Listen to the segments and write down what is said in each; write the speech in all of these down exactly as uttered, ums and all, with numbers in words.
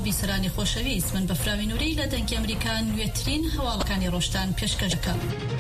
بیسرانی خۆشەویست من بەفراوی نووری لە دەنگی ئەمریکا نوێترین هەواڵەکانی ڕۆژتان پێشکەش دەکەم.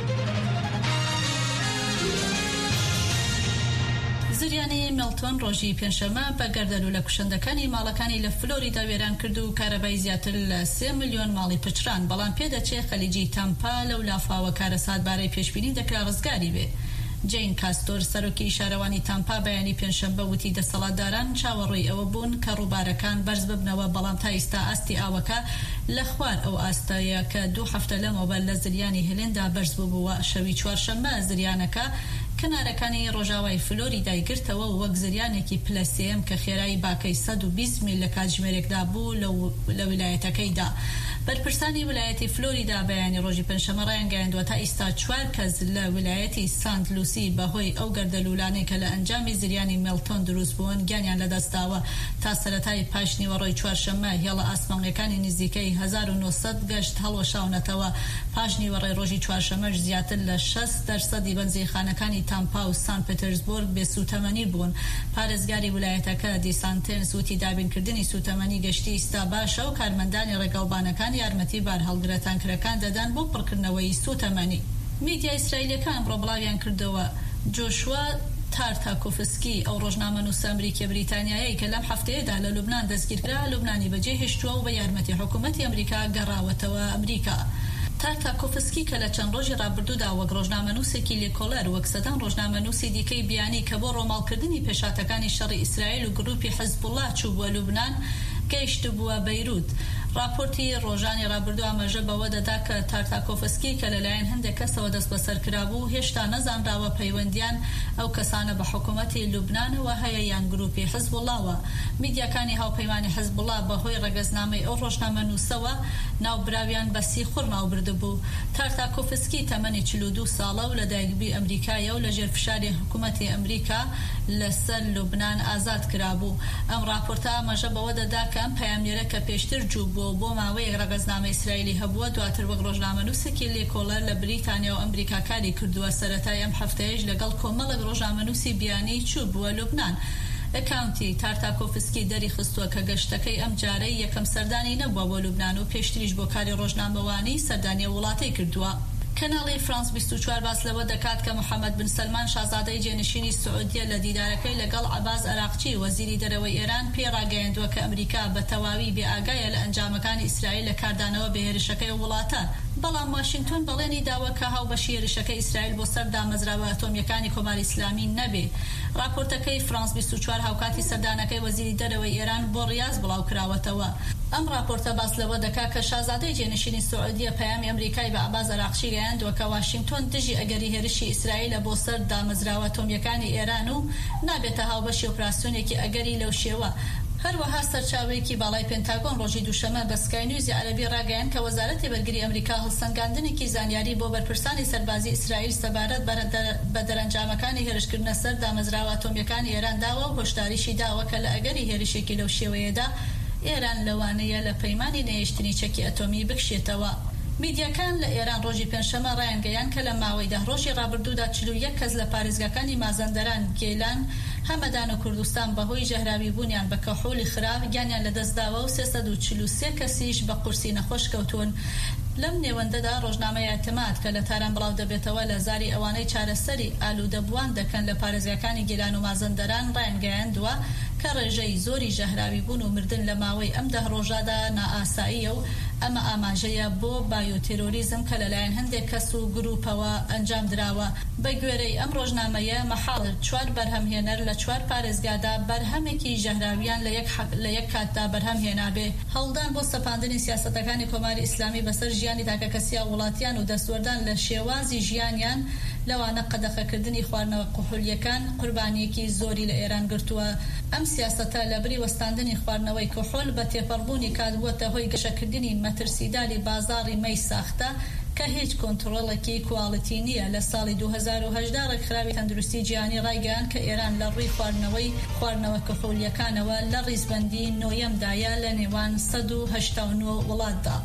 زریانی ملتون ڕۆژی پێنجشەمە بە گەردەلو لە کوشندەکانی ماڵەکانی لە فلۆریدا وێران کرد و کارەبای زیاتر لە سێ ملیۆن ماڵی پچران، بەڵام پێدەچێت خەلیجی تەمپا لەو لافاوە کارە ساتبارەی پێشبینی دەکرا ڕزگاری بێ. جین کاستۆر سەرۆکی شارەوانی تامپا بەیانی پێنجشەمبە وتی دەسەڵاتداران چاوەڕێی ئەوە بوون کە ڕووبارەکان بەرز ببنەوە، بەڵام تا ئێستا ئاستی ئاوەکە لە خوار ئەو ئاستەیە کە دوو هەفتە لەمەوە لە زریانی هێلێندا بەرز ببووە. شەوی چوارشەممە زریانەکە کنارەکانی ڕۆژاوای فلۆریدای گرتەوە و وەک زریانێکی پلەسێم کە خێرایی باکەی سەد و بیست میل لە کاتژمێرێکدا بوو لە ویلایەتەکەیدا. بەرپرسانی ویلایەتی فلۆریدا بەیانی ڕۆژی پێنجشەممە ڕایانگەیاندووە تا ئێستا چوار کەس لە ویلایەتی سانت لوسی بەهۆی ئەو گەردەلوولانەی کە لە ئەنجامی زریانی ملتۆن دروست بوون گیانیان لەدەستاوە. تا سەرەتای پاشنیوەڕۆی چوارشەممە هێڵە ئاسمانیەکانی نزیکەی هەزار و نۆسەد گەشت هەڵوەشاونەتەوە. پاشنیوەڕۆی ڕۆژی چوارشەممەش زیاتر لە شەست دەرسەدی بەنزیخانەکانی تامپا و سان پێترزبورگ بێسوتەمەنی بوون. پارێزگاری ویلایەتەکە دیسانتێنس وتی دابینکردنی سوتەمەنی گەشتی ئێستا باشە و کارمەندانی ڕێگەڵبانەکان یارمەتی بار هەڵگرەتانکرەکان دەدەن بۆ پڕکردنەوەی سوتەمەنی. میدیا ئیسرائیلەکان ڕۆبڵاویان کردەوە جۆشوا تارتاکۆفسکی ئەو ڕۆژنامەنووسە ئەمریکی بریتانیایی کە لەم هەفتەیەدا لە لوبنان دەستگیرکرا لوبنانی بەجێ هێشتووە و بە یارمەتی حکوومەتی ئەمریکا گەڕاوەتەوە ئەمریکا. تارتاکۆفسکی کە لە چەند ڕۆژی ڕابردوودا وەک ڕۆژنامەنووسێکی لێکۆڵەر وەک سەدان ڕۆژنامەنووسی دیکەی بیانی کە بۆ ڕۆماڵکردنی پێشاتەکانی شەڕی ئیسرائیل و گروپی حەزبوڵڵا چوو بووە لوبنان گەیشت بووە بەیروت. راپۆرتی ڕۆژانی ڕابردوو ئاماژە بەوە دەدا کە تارتاکۆفسکی کە لەلایەن هەندێک کەسەوە دەست بەسەر کرابوو هێشتا نەزانراوە پەیوەندیان ئەو کەسانە بە حکوومەتی لوبنانەوە هەیە یان گروپی حەزبوڵڵاوە. میدیاکانی هاوپەیمانی حەزبوڵڵا بەهۆی ڕێگەزنامەی ئەو ڕۆژنامەنووسەوە ناوبراویان بەسی خوڕناو بردبوو. تارتاکۆفسکی تەمەنی چل و دوو ساڵە و لەدایکبووی ئەمریکایە و لە ژێرفشاری حکوومەتی ئەمریکا لەسەر لوبنان ئازاد کرابوو. ئەم راپۆرتە ئاماژە بەوە دەدا کە ئەم پەیامنێرە کە پێشتر جوو بۆ بۆ ماوەیەک ڕێگەزنامە ئیسرائیلی هەبووە دواتر وەک ڕۆژنامەنووسێکی لێکۆڵەر لە بریتانیا و ئەمریکا کاری کردووە. سەرەتای ئەم هەفتەیەش لەگەڵ کۆمەڵێک ڕۆژنامەنووسی بیانی چوو بووە لوبنان. ئەکاونتی تارتاکۆفسکی دەری خستووە کە گەشتەکەی ئەم جارەی یەکەم سەردانی نەبووە بۆ لوبنان و پێشتریش بۆ کاری ڕۆژنامەوانی سەردانی وڵاتی کردووە. کەناڵی فرانس بیست و چوار باس لەوە دەکات کە محەممەد بن سەلمان شازادەی جێنشینی سعودیە لە دیدارەکەی لەگەڵ عەباس ئەراقچی وەزیری دەرەوەی ئێران پێڕاگەیاندووە کە ئەمریکا بە تەواوی بێئاگایە لە ئەنجامەکانی ئیسرائیل لە کاردانەوە بە هێرشەکەی وڵاتە. بەڵام واشنگتن بەڵێنی داوە کە هاوبەشی هێرشەکەی ئیسرائیل بۆ سەر دامەزراوە ئەتۆمیەکانی کۆماری ئیسلامی نەبێ. راپۆرتەکەی فرانس بیست و چوار هاوکاتی سەردانەکەی وەزیری دەرەوەی ئێران بۆ ڕیاض بڵاو کراوەتەوە. ئەم راپۆرتە باس لەوە دەکات کە شازادەی جێنشینی سعودیە پەیامی ئەمریکای بە عەباس ئەراقچی گەیاندووە کە واشنگتن دژی ئەگەری هێرشی ئیسرائیلە بۆ سەر دامەزراوە ئەتۆمیەکانی ئێران و نابێتە هاوبەشی ئۆپراسیۆنێکی ئەگەری لەو شێوە. هەروەها سەرچاوەیەکی باڵای پێنتاگۆن ڕۆژی دووشەمە بە سکای نیوزی عەرەبی ڕاگەیاند کە وەزارەتی بەرگری ئەمریکا هەڵسەنگاندنێکی زانیاری بۆ بەرپرسانی سەربازی ئیسرائیل سەبارەت بە دەرەنجامەکانی هێرشکردنە سەر دامەزراوە ئەتۆمیەکانی ئێران داوە و هۆشداریشی داوە کە لە ئەگەری هێرشێکی لەو شێوەیەدا ئێران لەوانەیە لە پەیمانی نەهێشتنی چەکی ئەتۆمی بکشێتەوە. میدیاکان لە ئێران ڕۆژی پێنجشەممە ڕایانگەیان کە لە ماوەی دە ڕۆژی ڕابردوودا چل و یەک کەس لە پارێزگاکانی مازەندەران، گێلان، هەمەدان و کوردستان بەهۆی ژەهراوی بوونیان بە کەحوڵی خراپ گیانیان لەدەستداوە و سێسەد و چل و سێ کەسیش بە قورسی نەخۆش کەوتون. لەم نێوەندەدا ڕۆژنامەی ئەتماد کە لە تاران بڵاو دەبێتەوە لە زاری ئەوانەی چارەسەری ئالوودەبووان دەکەن لە پارێزگاکانی گیلان و مازەندەران ڕایانگەیاندووە کە ڕێژەی زۆری ژەهراوی بوون و مردن لە ماوەی ئەم دە ڕۆژەدا نائاساییە و ئەمە ئاماژەیە بۆ بایۆتێرۆریزم کە لەلایەن هەندێک کەس و گروپەوە ئەنجام دراوە. بە گوێرەی ئەم ڕۆژنامەیە مەحاڵ چوار بەرهەمهێنەر لە چوار پارێزگادا بەرهەمێکی ژەهراویان لە یەک کاتدا بەرهەم هێنابێ. هەڵدان بۆ سەپاندنی سیاسەتەکانی کۆماری ئیسلامی بەسەر ژیانی تاکەکەسیە وڵاتیان و دەستوەردان لە شێوازی ژیانیان لەوانە قەدەخەکردنی خواردنەوە قوحولیەکان قوربانیەکی زۆری لە ئێران گرتووە. ئەم سیاسەتە لە بری وەستاندنی خواردنەوەی کحۆل بە تێپەڕبوونی کاتبووەتە هۆی گەشەکردنی مەترسیداری بازاڕی مەی ساختە کە هیچ کۆنتڕۆڵێکی کواڵیتی نییە. لە ساڵی دوو هەزار و هەژدا ڕێکخراوی تەندروستی جیهانی ڕایگەیاند کە ئێران لە ڕووی خواردنەوەی خواردنەوە کحولیەکانەوە لە ڕیزبەندی نۆیەمدایە لە نێوان سەد و هەشتا و نۆ وڵاتدا.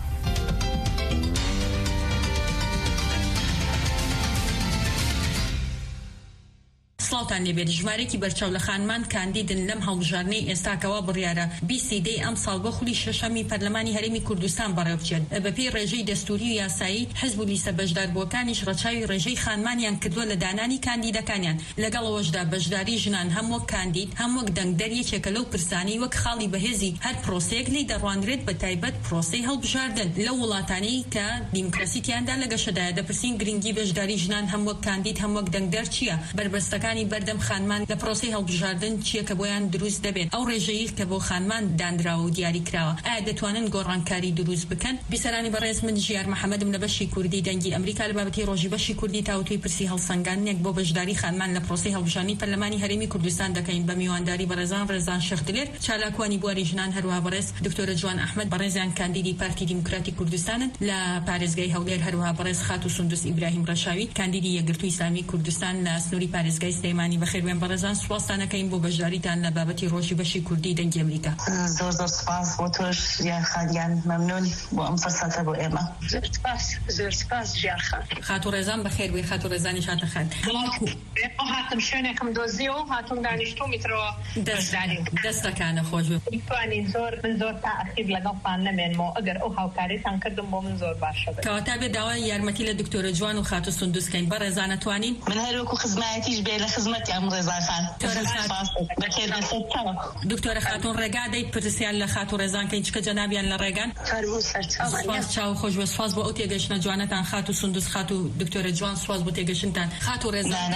ساڵتان لێبێت ژمارەیەکی بەرچاو لە خانمان کاندیدن لەم هەڵبژارنەی ئێستاکەوە بڕیارە بیست دەی ئەم ساڵ بە خولی شەشەمی پەرلەمانی هەرێمی کوردستان بەڕێوەبچێت بەپێی ڕێژەی دەستوری و یاسایی حزب و لیستە بەشداربووەکانیش ڕەچاوی ڕێژەی خانمانیان کردووە لە دانانی کاندیدەکانیان لەگەڵەوەشدا بەشداری ژنان هەم وەک کاندید هەم وەک دەنگدەریەکێکە لەو پرسانی وەک خاڵی بەهێزی هەر پرۆسەیەک لی دەڕوانرێت بە تایبەت پرۆسەی هەڵبژاردن لەو وڵاتانەی کە دیموکراسیتیاندا لە گەشەدایە دەپرسین گرنگی بەشداری ژنان هەم وەک کاندید هەم وەک دەنگدەر چییە بربەستەکانی بەردەم خانمان لە پرۆسەی هەڵبژاردن چییە کە بۆیان دروست دەبێت ئەو ڕێژەیە کە بۆ خانمان دانراوە و دیاری کراوە ئایا دەتوانن گۆڕانکاری دروست بکەن بیسەرانی بەڕێز من ژیار محەممەدم لە بەشی کوردی دەنگی ئەمریکا لە بابەتی ڕۆژی بەشی کوردی تاوتوی پرسی هەڵسەنگاندنێک بۆ بەشداری خانمان لە پرۆسەی هەڵبژاردنی پەرلەمانی هەرێمی کوردستان دەکەین بە میوانداری بەڕێزان ڕێزان شەخدلێر چالاکوانی بواری ژنان هەروەها بەڕێز دکتۆرە جوان ئەحمەد بەڕێزیان کاندیدی پارتی دیموکراتی کوردستانن لە پارێزگای هەولێر هەروەها بەڕێز خاتو سندوس ئیبراهیم ڕەشاوی کاندیدی یەکگرتووی ئیسلامی کوردستان لە سنووری پارێزگای سلەیمانی بەخێربێن بەڕێزان سوپاستانەکەین بۆ بەشداریتان لە بابەتی ڕۆژی بەشی کوردی دەنگی ئەمریکا. زۆر زۆر سپاس بۆ تۆش ژیان خانیان مەمنون بۆ ئەم فەرسەتە بۆ ئێمە. زۆر سپاس زۆر سپاس ژیان خان. خاتو ڕێزان بەخێربێ خاتو ڕێزانی شاتە خان. هاتم شوێنێکم دۆزیەوە هاتووم دانیشتوم میترەوە بەشداری دەستەکانە خۆش بێ. میتوانین زۆر من زۆر تاخیر لەگەڵتان نەمێنمەوە ئەگەر ئەو هاوکاریتان کردم بۆ من زۆر باشە بێت. کەواتە بێ داوای یارمەتی لە دکتۆرە جوان و خاتو سندوسکەین بەڕێزان ئەتوانین من هەروەکو خزمەتیش بێ لە خزمەتی ئەم ڕێزان خان. دکتۆرە خاتون ڕێگا دەیت پرسیان لە خاتو ڕێزانکەین چکە جەنابیان لە ڕێگان سپاس چاو خۆش بێ سپاس بۆ ئەو تێگەشتنە جوانەتان خاتو سندوس خاتو دکتۆرە جوان سپاس بۆ تێگەشتنتان خاتو ڕێزان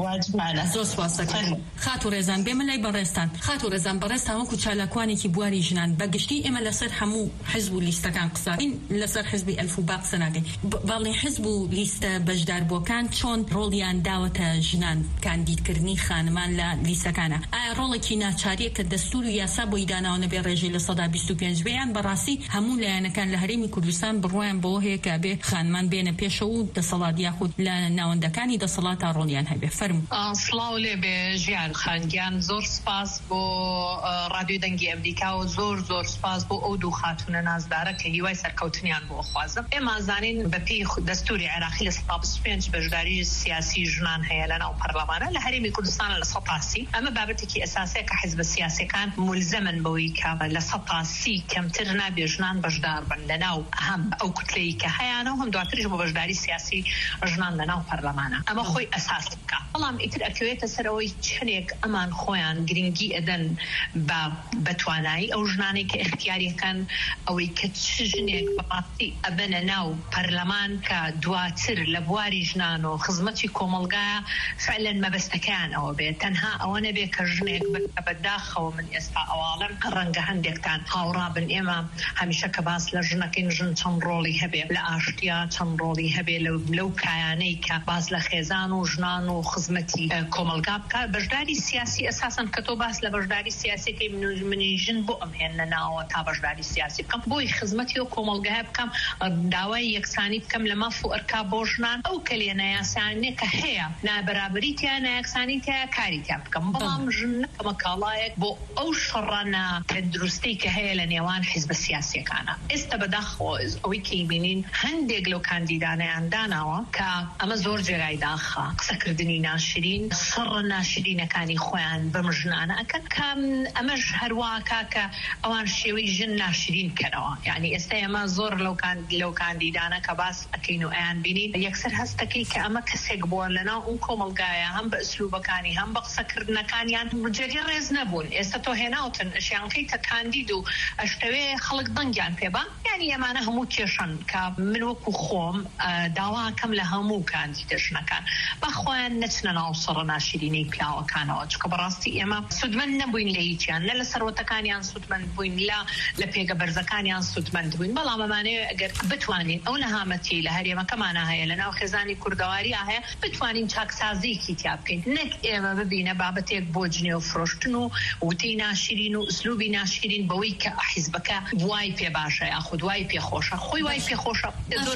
زۆر سپاس دەکەم خاتو ڕێزان بێمە لای بەڕێستان خاتو ڕێزان بەڕێستان وەکو چالاکوانێکی بواری ژنان بەگشتی ئێمە لەسەر هەموو حزب و لیستەکان قسەین لەسەر حزبی ئەلف و با قسە ناکەین باڵێ حزب و لیستە بەشداربووەکان چۆن ڕۆڵیان داوەتە ژنان کاندیدکردنی خانمان لە لیستەکانە ئایا ڕۆڵێکی ناچاریە کە دەستور و یاسا بۆی داناوە نەبێ ڕێژەی لە سەدا بیست و پێنج بێیان بەڕاستی هەموو لایەنەکان لە هەرێمی کوردستان بڕۆیان بۆ هەیە کە بێ خانمان بێنە پێشەوە و دەسەڵات یاخود لە ناوەندەکانی دەسەڵات تا ڕۆڵیان هەبێ فەرموو. سڵاو لێ بێ ژیان خانگیان زۆر سپاس بۆ ڕادیۆ دەنگی ئەمریکا و زۆر زۆر سپاس بۆ ئەو دوو خاتونە نازدارە کە هیوای سەرکەوتنیان بۆ خوازم. ئێمە زانین بەپێی دەستوری عێراقی لە سەد و بیست و پێنج بەشداری سیاسی ژنان هەیە لە ناو پەرلەمانە لە هەرێمی کوردستان لە سەد و سی ئەمە بابەتێکی ئەساسیە کە حیزب سیاسیەکان ملزمن بەوەی کە لە سەد و سی کەمتر نابێ ژنان بەشدار بن لە ناو هەم ئەو کوتلەی کە هەیەنە و هەم دواتریش بۆ بەشداری سیاسی ژنان لە ناو پەرلەمانە ئەمە خۆی ئەساس بکە. بەڵام ئیتر ئەکەوێتە سەرەوەی چنێک ئەمان خۆیان گرنگی ئەدەن بە بەتوانایی ئەو ژنانەی کە اختیاریەکەن ئەوەی کە چ ژنێک بەڕاستی ئەبەنە ناو پەرلەمان کە دواتر لە بواری ژنان و خزمەتی کۆمەڵگایە فعلەن مەبەستەکەیان ئەوە بێت تەنها ئەوە نەبێ کە ژنێک بەداخەوە من ئێستا ئەواڵم ڕەنگە هەندێکتان هاوڕابن ئێمە هەمیشە کە باس لە ژنەکەین ژن چەند ڕۆڵی هەبێ لە ئاشتیا چەند ڕۆڵی هەبێ لەو کایانەی کە باس لە خێزان و ژنان و خزمەتی کۆمەلگا بکە بەشداری سیاسی ئەساساً کە تۆ باس لە بەشداری سیاسیەکەی منی ژن بۆ ئەم هێنە ناوە تا بەشداری سیاسی بکەم بۆی خزمەتی و کۆمەلگای بکەم داوای یەکسانی بکەم لە مەف و ئەرکا بۆ ژنان ئەو کەلێنە یاسانێ کە هەیە نابەرابریتیان یەکسانیتیان کاریتیان بکەم بەڵام ژن نەکەمە کاڵایەک بۆ ئەو شەڕانە تەندروستی کە هەیە لە نێوان حیزب سیاسیەکانە. ئێستا بەداخەوە ئەوەی کە بینین هەندێک لەو کاندیدانەیان داناوە کە ئەمە زۆر جێگای داخە قسەکردنی ناشرین شەڕە ناشرینەکانی خۆیان بەم ژنانە ئەکەن کە ئەمەش هەروواکە کە ئەوان شێوەی ژن ناشرین کەنەوە. یعنی ئێستا ئێمە زۆر لەو کاندیدانە کە باس ئەکەین و ئەیان بینین یەکسەر هەستەکەی کە ئەمە کەسێک بووە لەناو ئەو کۆمەلگایە هەم بە ئەسلوبەکانی هەم بە قسەکردنەکانیان جێگەی ڕێز نەبوون. ئێستا تۆ هێناوتن ئەشیانکەیتە کاندید و ئەشتەوێ خەڵک دەنگیان پێبا یعنی ئەمانە هەموو کێشن کە من وەکو خۆم داواکەم لە هەموو کاندیدە ژنەکان بەخۆیان نەچنە ناو شەڕە ناشرینەی پیاوەکانەوە چکە بەڕاستی ئێمە سودمەند نەبووین لە هیچیان نە لە سەرۆتەکانیان سودمەند بووین لا لە پێگە بەرزەکانیان سودمەند بووین بەڵام ئەمانەیە ئەگەر بتوانین ئەو نەهامەتی لە هەرێمەکەمانە هەیە لە ناو خێزانی کوردەواریە هەیە بتوانین چاکسازیکی تیا بکەین نەک ئێمە ببینە بابەتێک بۆ جنێ و فرۆشتن و وتەی ناشرین و ئوسلوبی ناشرین بەوەی کە حیزبەکە وای پێ باشە یاخود وای پێ خۆشە خۆی وای پێ خۆشە.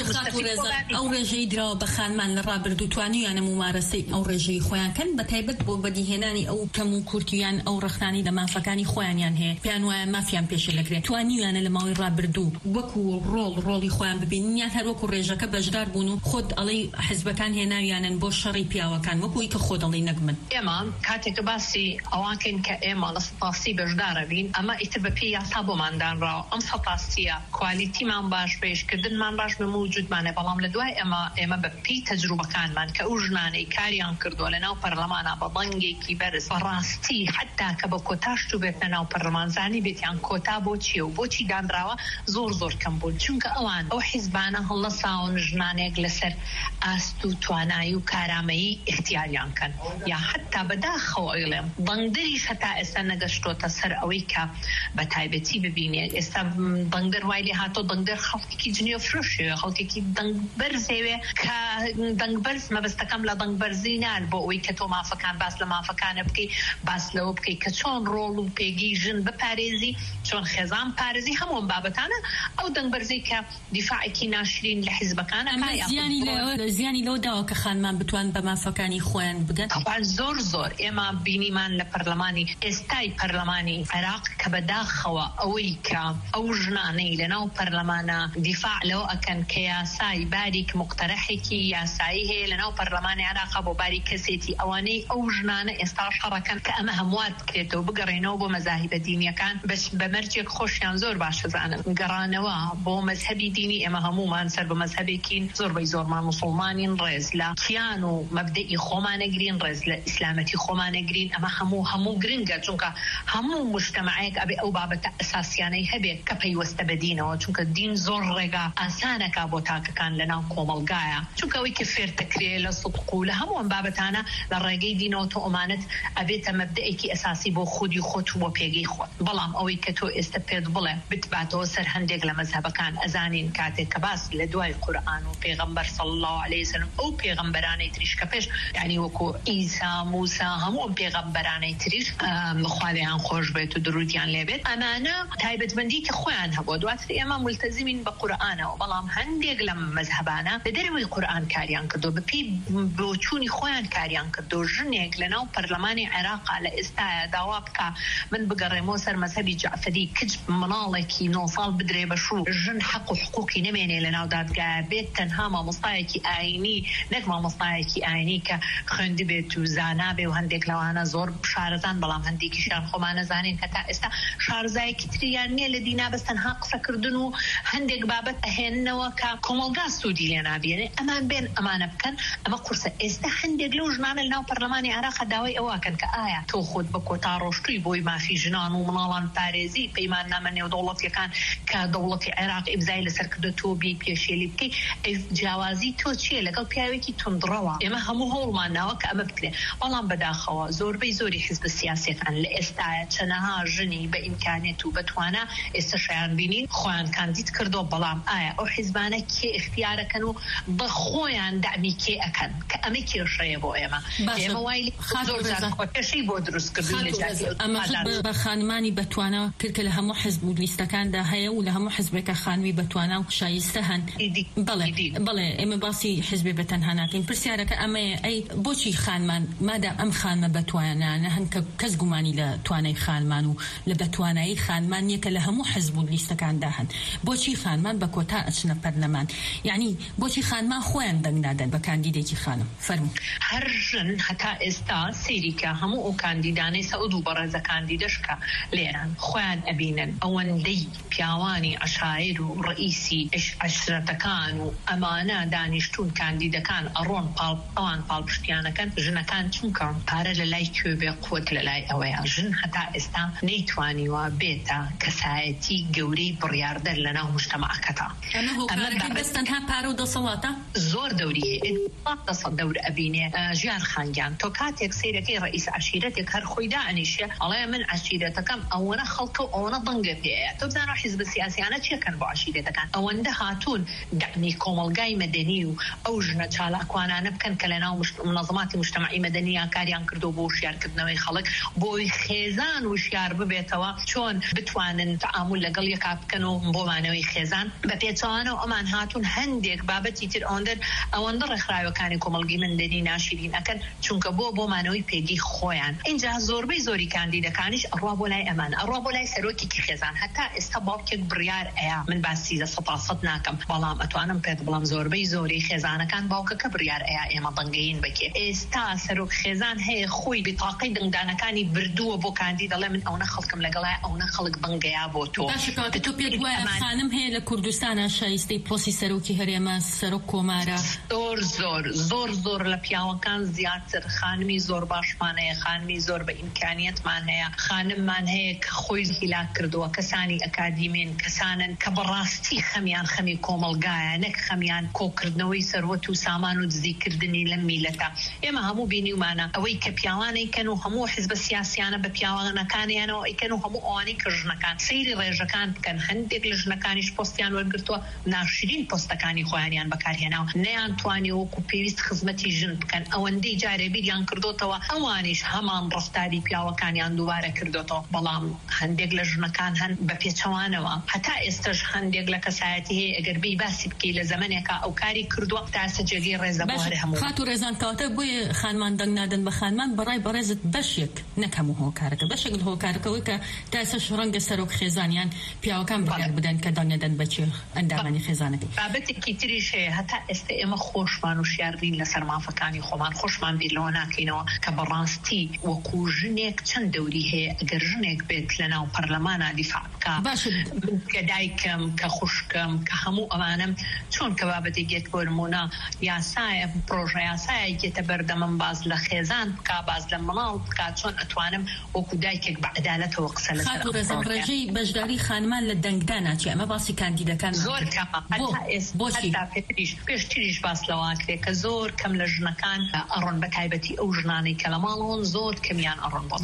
ئەو ڕێژەی درراوە بە خانمان لە ڕابردوو توانیانە ممارەسەی ئەو ڕێژەی خۆیان کەن بە تایبەت بۆ بەدیهێنانی ئەو کەم و کورتیان ئەو ڕەخنانی دەمافەکانی خۆیانیان هەیە پیان وایە مافیان پێشە لەکرێت توانیویانە لە ماوەی ڕابردوو وەکو ڕۆڵ ڕۆڵی خۆیان ببینیان هەر وەکو ڕێژەکە بەشدار بوون و خۆت ئەڵەی حیزبەکان هێناویانن بۆ شەڕی پیاوەکان وەکوی کە خۆ دەڵێ منداڵی نەگمن ئێمە کاتێک باسی ئەوانکەین کە ئێمە لە سەپاسی بەشدارە بین ئەمە ئیتر بە پێی یاسا بۆماندانراوە ئەم سەپاسیە کوالیتیمان باش پێشکردنمان باش بە موجودمانە بەڵام لە دوای ئێمە ئێمە بە پێی تەجروبەکانمان کە ئەو ژنانەی کاریان کردووە لەناو پەرلەمانە بە بەڵنگێکی بەرز بەڕاستی حتا کە بە کۆتاش و بێت لەناو پەرلەمانزانی بێتیان کۆتا بۆچیە و بۆچی دانراوە زۆر زۆر کەم بوون چونکە ئەوان ئەو حیزبانە هەڵەساون ژنانێک لەسەر ئاست و توانایی و کارامەیی اختیاریان کەن یا حتا بەداخەوە ئەڵێم بەنگدەریش هەتا ئێستا نەگەشتۆتە سەر ئەوەی کە بە تایبەتی ببینێ ئێستا بەنگدەر وای لێ هاتۆ بەنگدەر خەڵکێکی جنێ فرۆشێ خەڵکێکی دەنگبەرزێوێ کە دەنگبەرز مەبەستەکەم لە دەنگبەرزی نال بۆ ئەوەی کە تۆ مافەکان باس لە مافەکانە بکەی باس لەوە بکەی کە چۆن ڕۆڵ و پێگی ژن بپارێزی چۆن خێزان پارێزی هەموو بابەتانە ئەو دەنگبەرزی کە دیفاعێکی ناشرین لە حیزبەکانە زیانی لەو داوە کە خانمان بتوان بە مافەکانی خۆیان بگەن زۆر زۆر ئێمە بینیمان لە پەرلەمانی ئێستای پەرلەمانی عێراق کە بەداخەوە ئەوەی کە ئەو ژنانەی لەناو پەرلەمانە دیفاع لەوە ئەکەن کە یاسای باریک مقتەرەحێکی یاسایی هەیە لەناو پەرلەمانی عێراق بۆ باری کەسێتی ئەوانەی ئەو ژنانە ئێستا شەڕەکەن کە ئەمە هەمووات بکرێتەوە بگەڕێنەوە بۆ مەزاهیبە دینیەکان بە مەرجێک خۆشیان زۆر باشە زانن گەڕانەوە بۆ مەزهەبی دینی ئێمە هەمومان سەر بە مەزهەبێکین زۆربەی زۆرمان موسڵمانین ڕێز لە کیان و مەبدەئی خۆمانەگرین ڕێز لە ئیسلامەتی خۆمانەگرین ئەمە هەموو هەموو گرنگە چونکە هەموو مجتەمەعەیەک ئەبێ ئەو بابەتە ئەساسیانەی هەبێت کە پەیوەستە بە دینەوە چونکە دین زۆر ڕێگا ئاسانەکە بۆ تاکەکان لەناو کۆمەڵگایە چونکە ئەوەی کە فێرتەکرێ لە سوتق و لە هەموو ئەم بابەتانە لە ڕێگەی دینەوە تۆ ئەمانەت ئەبێتە مەبدەئێکی ئەساسی بۆ خودی خۆت و بۆ پێگەی خۆت بەڵام ئەوەی کە تۆ ئێستا پێت بڵێ بتباتەوە سەر هەندێک لە مەزهەبەکان ئەزانین کاتێک کە باس لە دوای قورئان و پێغەمبەر صلی الله علیه وسلم ئەو پێغەمبەرانەی تریش کە پێش یعنی وەکو ئیسا موسا هەموو ئەم پێغەمبەرانەی تریش خوالیان خۆش بێت و درودیان لێبێت ئەمانە تایبەتمەندی خۆیان هەبوو دواتر ئێمە ملتەزمین بە قورئانەوە بەڵام هەندێک لە مەزهەبانە لە دەرەوەی قورئان کاریان کردو بەپێی بۆچوونی خۆیان کاریان کردو ژنێک لەناو پەرلەمانی عێراقا لە ئێستاە داوا بکە من بگەڕێمەوە سەر مەزهەبی جعفەری کچ مناڵێکی نۆ ساڵ بدرێ بە شوو ژن حەق و حقوقی نەمێنێ لەناو دادگایە بێت تەنها مامۆستایەکی ئاینی نەک مامۆستایەکی ئاینی کە خوێندی بێت و زانا بێ و هەندێک لەوانە زۆر شارەزان بەڵام هەندێکیشیان خۆمانە زانین هەتا ئێستا شارزایەکی تریان نییە لە دینا بەس تەنها قسەکردن و هەندێک بابەت ئەهێننەوە کە کۆمەڵگا سوودی لێ نابێنێ ئەمان بێن ئەمانە بکەن ئەمە قورسە ئێستا هەندێک لەو ژنانە لەناو پەرلەمانی عێراق داوای ئەوەکەن کە ئایا تۆ خۆت بە کۆتا ڕۆشتووی بۆی مافی ژنان و مناڵان پارێزی پەیمان نامە نێو دەوڵەتیەکان کە دەوڵەتی عێراق ئیمزای لەسەر کردو تۆ بی پێشێلی بکەی جیاوازی تۆ چییە لەگەڵ پیاوێکی توندڕەوە ئێمە هەموو هەوڵمان ناوە کە ئەمە بکرێ بەڵام بەداخەوە زۆربەی زۆری حیزب سیاسیەکان لە ئێستاە چەنەها ژنی بە ئیمکانێت و بەتوانە ئێستا شایان بینین خۆیان کاندید کردو بەڵام ئایا ئەو حیزبانە کێ اختیارەکەن و بە خۆیان دامی کێ ئەکەن کە ئەمە کێشەیە بۆ ئێمە ئێمە وای زۆرشەی بۆ دروستکردن ئەمە بە خانمانی بەتوانە کردکە لە هەموو حزب و لیستەکاندا هەیە و لە هەموو حزبێکە خانووی بەتوانە و شایستە هەن بڵێ بڵێ ئێمە باسی حزبێ بەتەنها ناکەین پرسیارەکە ئەمەیە ئەی بۆچی خانمان مادام ئەم خانمە بەتوانانە هەن کە کەس گومانی لە توانای خانمان و لە بەتوانایی خانمان نییە کە لە هەموو حزب و لیستەکاندا هەن بۆچی خانمان بە کۆتا ئەچنە پەرلەمان یعنی بۆچی خانمان خۆیان دەنگ نادەن بە کاندیدێکی خانم فەرموو هەر ژن هەتا ئێستا سەیریکە هەموو ئەو کاندیدانەی سەعود و بەڕێزە کاندیدەشکە لێران خۆیان ئەبینن ئەوەندەی پیاوانی عەشایر و ڕئیسی عەشرەتەکان و ئەمانە دانیشتوون کاندیدەکان ئەڕۆن ئەوان پاڵپشتیانەکەن ژنەکان چونکە پارە لە لای کوێ بێ قوت لە لای ئەوەیە ژن هەتا ئێستا نەیتوانیوە بێتە کەسایەتی گەورەی بڕیاردەر لەناو مجتەمەعەکەتا بەستەنها پارە و دەسەڵاتە زۆر دەوریە دەسەڵ دەور ئەبینێ ژیان خانگیان تۆ کاتێک سەیرەکەی ڕئیس عەشیرەتێک هەر خۆی دائەنیشێ ئەڵێ من عەشیرەتەکەم ئەوەنە خەڵکە و ئەوەنە دەنگە پێەیە تۆ بزانە حیزب سیاسیانە چێکەن بۆ عەشیرەتەکان ئەوەندە هاتوون دەعمی کۆمەڵگای مەدەنی و ئەو ژنە چالاکوانانە بکەن کە لەناو منەظەماتی مجتەمەعی مەدەنیە کاریان کردو بۆ وشیارکردنەوەی خەڵک بۆی خێزان وشیار ببێتەوە چۆن بتوانن تەعامل لەگەڵ یەکا بکەن و بۆمانەوەی خێزان بە پێچەوانە و ئەمان هاتوون هەندێک بابەتی تر ئەوەندە ئەوەندە ڕێکخراوەکانی کۆمەڵگەی مەدەنی ناشرین ئەکەن چونکە بۆ بۆمانەوەی پێگی خۆیان اینجا زۆربەی زۆری کاندیدەکانیش ئەڕوا بۆ لای ئەمان ئەڕوا بۆ لای سەرۆکێکی خێزان هەتا ئێستا باوکێک بڕیار ئەیە من باسی لە سەد سەد ناکەم بەڵام ئەتوانم پێت بڵام زۆربەی زۆری خێزانەکان باوکەکە بڕیار ئەیە ئێمە دەنگەین بکێ ئێستا هەتا سەرۆک خێزان هەیە خۆی بتاقی دەنگدانەکانی بردووە بۆ کاندید دەڵێ من ئەوە خەڵکم لەگەڵای ئەوە خەڵک بنگەیا بۆ تۆ باشە تۆ پێت وایە خانم هەیە لە کوردستانە شایستەی پۆستی سەرۆکی هەرێمە سەرۆک کۆمارە زۆر زۆر زۆر زۆر لە پیاوەکان زیاتر خانمی زۆر باشمان هەیە خانمی زۆر بە ئیمکانیەتمان هەیە خانممان هەیە کە خۆی هیلاک کردووە کەسانی ئەکادیمین کەسانن کە بەڕاستی خەمیان خەمی کۆمەلگایە نەک خەمیان کۆکردنەوەی سەروەت و سامان و دزیکردنی لە میلەتە ئێمە هەموو بینیومانە ئەوەی کە پیاوانەی کەن و هەموو حیزبە سیاسیانە بە پیاوانەکانیانەوە ئەیکەن و هەموو ئەوانەی کە ژنەکان سەیری ڕێژەکان بکەن هەندێک لە ژنەکانیش پۆستیان وەرگرتووە ناشرین پۆستەکانی خۆیانیان بەکارهێناوە نەیان توانی وەکو پێویست خزمەتی ژن بکەن ئەوەندەی جارێ بیریان کردوتەوە ئەوانیش هەمان ڕفتاری پیاوەکانیان دووبارە کردوتەوە بەڵام هەندێک لە ژنەکان هەن بە پێچەوانەوە هەتا ئێستش هەندێک لە کەسایەتی هەیە ئەگەر بی باسی بکەی لە زەمانێکە ئەو کاری کردووە تا سەجێگەی ڕێزە بۆ هەر هەموو خات و ڕێزان کەواتە بۆیە خانمان دەنگ نادەن بە خانمان بەڕای بەڕێزت بەشێک نەک هەموو هۆکارەکە بەشێک لە هۆکارەکەوەی کە تا ئێستاش ڕەنگە سەرۆک خێزانیان پیاوەکان بڕیار بدەن کە دەنگ نەدەن بە چێ ئەندامانی خێزانەکەی بابەتێکی تریش هەیە هەتا ئێستا ئێمە خۆشمان و شیاردین لەسەر مافەکانی خۆمان خۆشمان بیر لەوە ناکەینەوە کە بەڕاستی وەکو ژنێک چەند دەوری هەیە ئەگەر ژنێک بێت لەناو پەرلەمانە دیفاع بکە کە دایکم کە خوشکم کە هەموو ئەمانم چۆن کە بابەتێک بۆ نمونە یاسایە پرۆژە یاسایە گێتە بەردەمم باز لە خێزان بکە باز لە مڵاو بکە چۆن ئەتوانم وەکو دایکێک بە عەدالەتەوە قسە لەسەر خات و ڕێزان ڕێژەی بەشداری خانمان لە دەنگدا ناچێ ئەمە باسی کاندیدەکان زۆر کەمە هەتا پێتریش پێشتریش باس لەواکرێ کە زۆر کەم لە ژنەکان ئەڕۆن بە تایبەتی ئەو ژنانەی کە لە ماڵەوەن زۆر کەمیان ئەڕۆن بۆ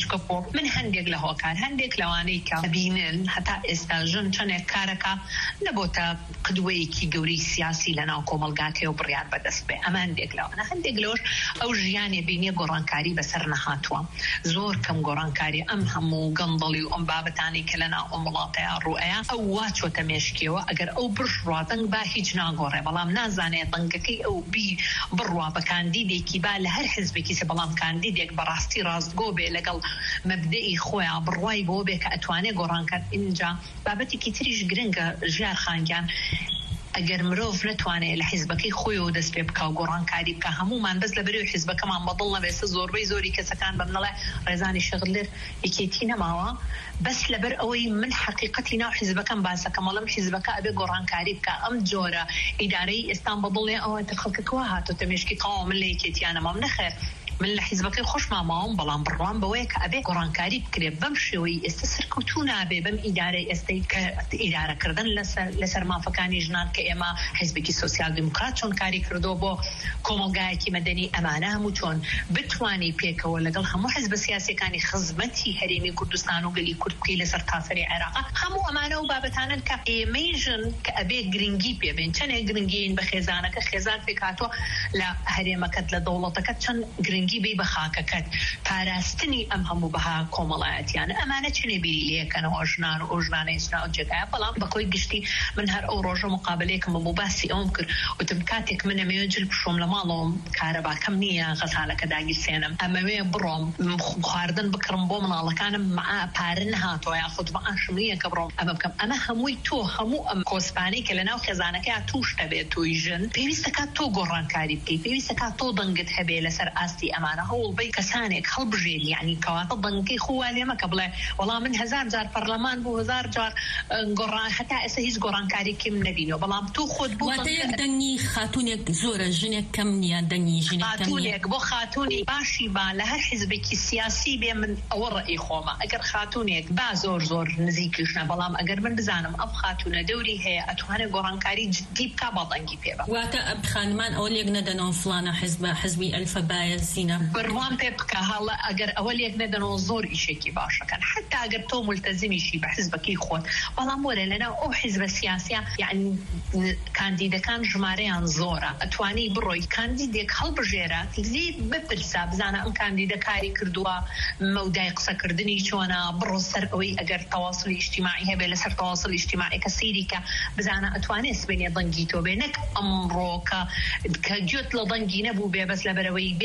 من هەندێک لە هۆکار هەندێک لەوانەی کە بینن هەتا ئێستا ژن چەندێک کارەکە نەبۆتە قدوەیەکی گەوری سیاسی لەناو کۆمەلگاکەی و بڕیار بەدەست بێ ئەمە هەندێک لەوانە هەندێک لەوەش ئەو ژیانێ بینیە گۆڕانکاری بەسەر نەهاتووە زۆر کەم گۆڕانکاری ئەم هەموو گەندەڵی و ئەم بابەتانی کە لەناو ئەم وڵاتەیە ڕوئەیە ئەو وا چۆتە مێشکیەوە ئەگەر ئەو بڕوا دەنگ با هیچ ناگۆڕێ بەڵام نازانێت دەنگەکەی ئەو بی بڕوا بە کاندیدێکی با لە هەر حزبێکی سە بەڵام کاندیدێک بەڕاستی ڕاستگۆ بێ لەگەڵ مەبدەئی خۆیان بڕوای بۆ بێ کە ئەتوانێت گۆڕانکار اینجا بابەتێکی تریش گرنگە ژیار خانگیان ئەگەر مرۆڤ نتوانێت لە حیزبەکەی خۆیەوە دەست پێ بکە و گۆڕانکاری بکە هەمومان بەس لە بەرەو حیزبەکەمان بەدڵ نەبێسە زۆربەی زۆری کەسەکان بەمنەڵێ ڕێزانی شەغلر یەکێتی نەماوە بەس لەبەر ئەوەی من حقیقەتی ناو حیزبەکەم باسەکە مەڵم حیزبەکە ئەبێ گۆڕانکاری بکە ئەم جۆرە ئیدارەی ئێستان بەدڵێ ئەوە خەڵکەکەوە هاتۆتە مێشکی تەواو من لە یەکێتیانەمام نەخێر من لە حیزبەکەی خۆشمان ماوەم بەڵام بڕوان بەوەیە کە ئەبێ گۆڕانکاری بکرێ بەم شێوەی ئێستا سەرکەوتوو نابێ بەم ئیدارەی ئێستای کە ئیدارەکردن لەسەر مافەکانی ژنان کە ئێمە حیزبێکی سۆسیال دیموکرات چۆن کاری کردو بۆ کۆمەلگایەکی مەدەنی ئەمانە هەموو چۆن بتوانی پێکەوە لەگەڵ هەموو حیزبە سیاسیەکانی خزمەتی هەرێمی کوردستان و گەلی کورد بکەی لەسەر تاسەری عێراق هەموو ئەمانە و بابەتانن کە ئێمەی ژن کە ئەبێ گرنگی پێبێن چەندێک گرنگین بە خێزانەکە خێزان پێکاتوە لە هەرێمەکەت لە دەوڵەتەکەت چەند گرنگی بی بە خاکەکەت پاراستنی ئەم هەموو بەها کۆمەڵایەتیانە ئەمانە چنێ بیری لێکەنەوە ژنان و ئۆژنانەی سنا و جێگایە بەڵام بەکۆی گشتی من هەر ئەو ڕۆژە مقابلەیەکم بۆ باسی ئەوم کرد وتم کاتێک من ئەمەوێ جل بشۆم لە ماڵەوەم کارەباکەم نییە غەزالەکە داگیرسێنم ئەمەوێ بڕۆم خواردن بکڕم بۆ مناڵەکانم پارە نەهاتەوە یاخود بە ئاشمیە کە بڕۆم ئەمە بکەم ئەمە هەمووی تۆ هەموو ئەم کۆسپانەی کە لەناو خێزانەکەی تووشتە بێت تۆی ژن پێویستەکە تۆ گۆڕانکاری بکەی پێویستەکە تۆ دەنگت هەبێ لەسەر ئاستی ئەمانە هەوڵبەی کەسانێک هەڵبژێری یعنی کەواتە دەنگەکەی خۆوا لێمە کە بڵێ وەڵام من هەزار جار پەرلەمان بوو هەزار جار گۆڕان هەتا ئێستا هیچ گۆڕانکارێکیم نەبینەوە بەڵام تۆ خۆت بوو واتە یەک دەنگی خاتوونێک زۆرە ژنێک کەم نییە دەنگی ژنێک کەم نییە بۆ خاتوونی باشی با لە هەر حیزبێکی سیاسی بێ من ئەوە ڕێی خۆمە ئەگەر خاتوونێک با زۆر زۆر نزیکیشنە بەڵام ئەگەر من بزانم ئەو خاتوونە دەوری هەیە ئەتوانێت گۆڕانکاری جدی بکا بە دەنگی پێ بە واتە ئەب خانمان ئەوە لێک نەدەنەوە فڵانە حیزبە حیزبی ئەلفەبایە زینە بڕوان پێ بکە هەڵە ئەگەر ئەوە لێک نەدەنەوە زۆر ئیشێکی باشەکەن حتا ئەگەر تۆ ملتەزمیشی بە حیزبەکەی خۆت بەڵام وەرە لەناو ئەو حیزبە سیاسیە یعنی کاندیدەکان ژمارەیان زۆرە ئەتوانی بڕۆی کاندیدێک هەڵبژێرە زی بپرسا بزانە ئەم کاندیدە کاری کردووە مەودای قسەکردنی چۆنە بڕۆ سەر ئەوەی ئەگەر تەواصلی ئیجتیماعی هەبێ لەسەر تەواصلی ئیجتیماعی کە سەیری کە بزانە ئەتوانێت سبێنێ دەنگی تۆ بێ نەک ئەمڕۆ کە گوێت لە دەنگی نەبوو بێ بەس لەبەرەوەی بێت بە دوو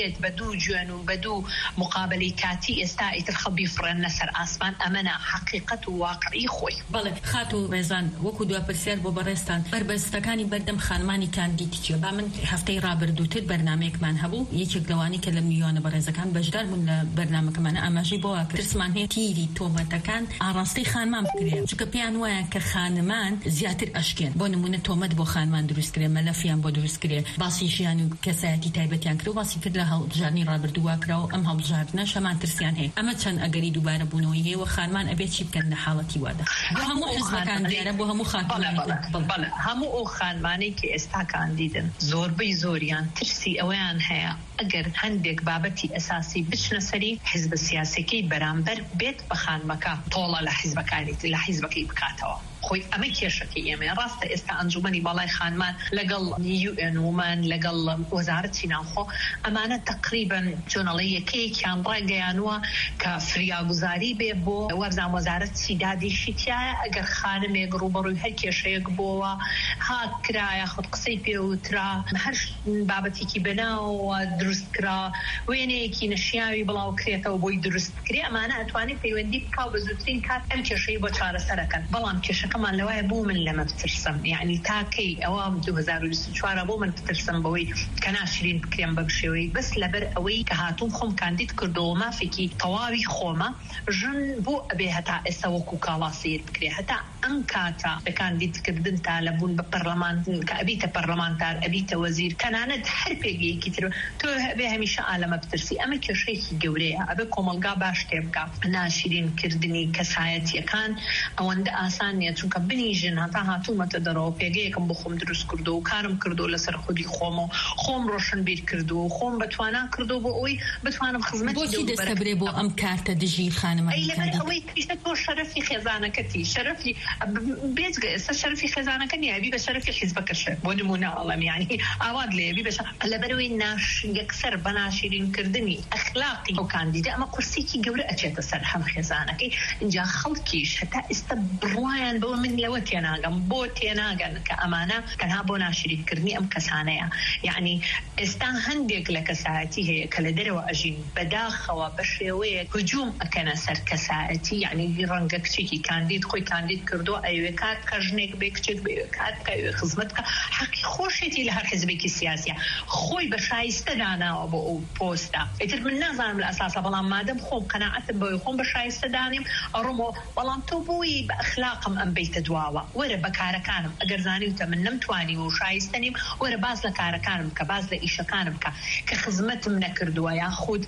بەدوو جوێن و بەدوو مقابلەی کاتی ئێستا ئیتر خەڵبی فرەن لەسەر ئاسمان ئەمەنە حقیقەت و واقعی خۆی. بەڵێ خات و ڕێزان وەکو دو پرسیار بۆ بەڕێستان بربەستەکانی بەردەم خانمانی کاندیدی چیە؟ با من هەفتەی ڕابردووتر بەرنامەیەکمان هەبوو یەکێک لەوانی کە لە میلیۆنە بەڕێزەکان بەشدار بوون لە بەرنامەکەمانە ئاماژەی بۆ ترسمان هەیە تیری تۆمەتەکان ئاڕاستەی خانمان بکرێن چونکە پێیان وایە کە خانمان زیاتر ئەشکێن بۆ نمونە تۆمەت بۆ خانمان دروست کرێ مەلەفیان بۆ دروست کرێ باسی ژیان و کەسایەتی تایبەتیان کرد و باسی کرد لە هەڵبژاردننی ڕابردووە کراوە ئەم هەڵبژاردنە شەمان ترسیان هەیە ئەمە چەند ئەگەری دووبارە بوونەوەی هەیە و خانمان ئەبێت چی بکەن لە حاڵەتی وادا بۆ هەموو حزبەکان دیارە بۆ هەموو خانمان هەموو ئەو خانمانەی کە ئێستا کاندیدن زۆربەی زۆریان ترسی ئەویان هەیە ئەگەر هەندێک بابەتی ئەساسی بچنە سەری حزب سیاسەکەی بەرامبەر بێت بە خانمەکە تۆڵە لە حیزبەکانی لە حیزبەکەی بکاتەوە خۆی ئەمە کێشەکەی ئێمە ڕاستە ئێستا ئەنجومەنی باڵای خانمان لەگەڵ یو ئێن ومان لەگەڵ وەزارەتی ناوخۆ ئەمانە تقریبا جۆنەڵی یەکەیەکیان ڕاگەیانوە کە فریاگوزاری بێ بۆ وەرزان وەزارەتی دادیشی تایە ئەگەر خانمێک ڕوبەڕووی هەر کێشەیەک بۆوە هات کرایە خۆت قسەی پێوترا هەر بابەتێکی بەناوە دروست کرا وێنەیەکی نەشیاوی بڵاو کرێتەوە بۆی دروست کرێ ئەمانە ئەتوانێت پەیوەندی بکاو بە زووترین کات ئەم کێشەی بۆ چارەسەرەکەن بەڵام کێشەکەمان لەوایە بۆ من لەمە بترسم یعنی تاکەی ئەوە دوو هەزار و بیست و چوار بۆ من بترسم بەوەی کە ناشرین بکرێم بە بشێوەی بەس لەبەر ئەوەی کە هاتووم خۆم کاندید کردەوە مافێکی تەواوی خۆمە ژن بۆ ئەبێ هەتا ئێستا وەکو کاڵا سیر بکرێ هەتا ئەم کاتە لە کاندیدکردن تا لەبوون بە پەرلەمان کە ئەبیتە پەرلەمانتار ئەبیتە وەزیر تەنانەت هەر پێگەیەکی تر تۆ ئەبێ هەمیشە ئالەمە بترسی ئەمە کێشەیەکی گەورەیە ئەبێ کۆمەلگا باش تێ بکە ناشرینکردنی کەسایەتیەکان ئەوەندە ئاسان نییە چونکە بنیژن هەتا هاتوومەتە دەرەوە پێگەیەکم بۆ خۆم دروست کردو و کارم کردو لەسەر خودی خۆم و خۆم ڕۆشن بیر کردو و خۆم بتوانان کردو بۆ ئەوی بتوانم خزمەتی بۆچی دەستەبرێ بۆ ئەم کارتە دژی خانمانی ئەوەی پیشە تۆ شەرەفی خێزانەکەتی شەرەفی بێجگە ئێستا شەرەفی خێزانەکە نیە بی بە شەرەفی حیزبەکەشە بۆ نمونە ئەڵەم یعنی ئاوات لێ بی بەش لەبەرەوەی ناش یەکسەر بە ناشرینکردنی ئەخلاقی ئەو کاندیدا ئەمە کورسێکی گەورە ئەچێتە سەر هەم خێزانەکەی اینجا خەڵکیش هەتا ئێستا بڕوایان بەوە من لەوە تێناگەم بۆ تێناگەن کە ئەمانە تەنها بۆ ناشرینکردنی ئەم کەسانەیە یعنی ئێستا هەندێک لە کەسایەتی هەیە کە لە دەرەوە ئەژین بەداخەوە بە شێوەیەک هجووم ئەکەنە سەر کەسایەتی یعنی ڕەنگە کچێکی کاندید خۆی کاندید کردووە ئەوێ کات کە ژنێک بێ کچێک بێ کات کە خزمەت کە حەقی خۆشێتی لە هەر حزبێکی سیاسیە خۆی بە شایستە داناوە بۆ ئەو پۆستە ئیتر من نازانم لە ئەساسە بەڵام مادەم خۆم قەناعەتم بەوەی خۆم بە شایستە دانیم ئەڕۆمەوە بەڵام تۆ بۆی بە ئەخلاقم ئەم بیتە دواوە وەرە بە کارەکانم ئەگەر زانیوتە من نەمتوانی و شایستە نیم وەرە باز لە کارەکانم کە باز لە ئیشەکانم کە کە خزمەتم نەکردووە یاخود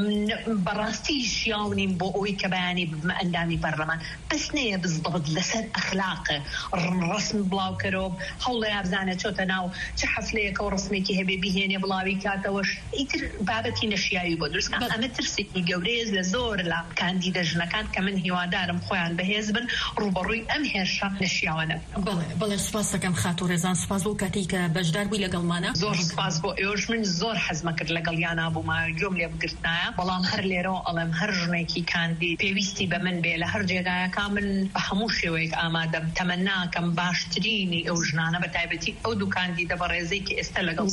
بەڕاستی شیاونیم بۆ ئەوی کە بەیانی ببمە ئەندامی پەرلەمان بەس نەیە بزدڵت لەسەر ئەخلاقە ڕسم بڵاوکەرۆ هەوڵە یابزانێت چۆتە ناو چه حەفلەیەکە و ڕسمێکی هەبێ بیهێنێ بڵاوی کاتەوەش ئیتر بابەتی نەشیاوی بۆ دروستکە ئەمە ترسێکی گەورەیە لە زۆر لە کاندیدە ژنەکان کە من هیوادارم خۆیان بەهێز بن ڕوبەڕووی ئەم هێرشە نەشیاوانە. بەڵێ سوپاس دەکەم خاتو ڕێزان سوپاس بۆ کاتی کە بەشدار بووی لەگەڵمانە زۆر سوپاس بۆ ئێوەش من زۆر حەزمە کرد لەگەڵ یانا بوومە گوێم لێ بگرتنایە بەڵام هەر لێرەوە ئەڵێم هەر ژنێکی کاندید پێویستی بە من بێ لە هەر جێگایەکە من بە هەموو شێوەیەک ئامادەم تەمەناکەم باشترینی ئەو ژنانە بە تایبەتی ئەو دوو کاندیدە بە ڕێزەیەکی ئێستا لەگەڵ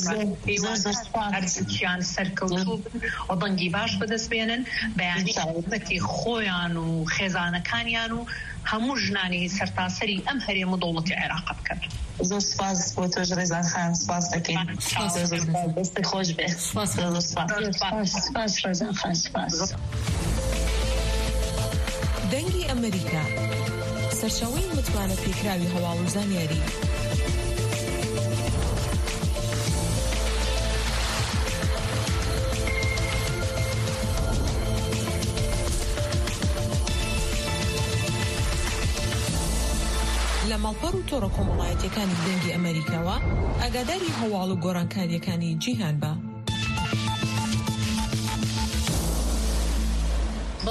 هەرچیان سەرکەوتوو و دەنگی باش بەدەست بێنن بەیانی تایبەتی خۆیان و خێزانەکانیان و هەموو ژنانی سەرتاسەری ئەم هەرێمە دەوڵەتی عێراق بکەن. زۆر سپاس بۆ تۆش ڕێزان خان سپاس دەکەین دەستی خۆش بێ سپاس سپاس ڕێزان خان سپاس. دەنگی ئەمریکا سەرچاوەی متمانە پێکراوی هەواڵ و زانیاری لە ماڵپەڕ و تۆڕە کۆمەڵایەتیەکانی دەنگی ئەمریکاوە ئاگاداری هەواڵ و گۆڕانکاریەکانی جیهان بە.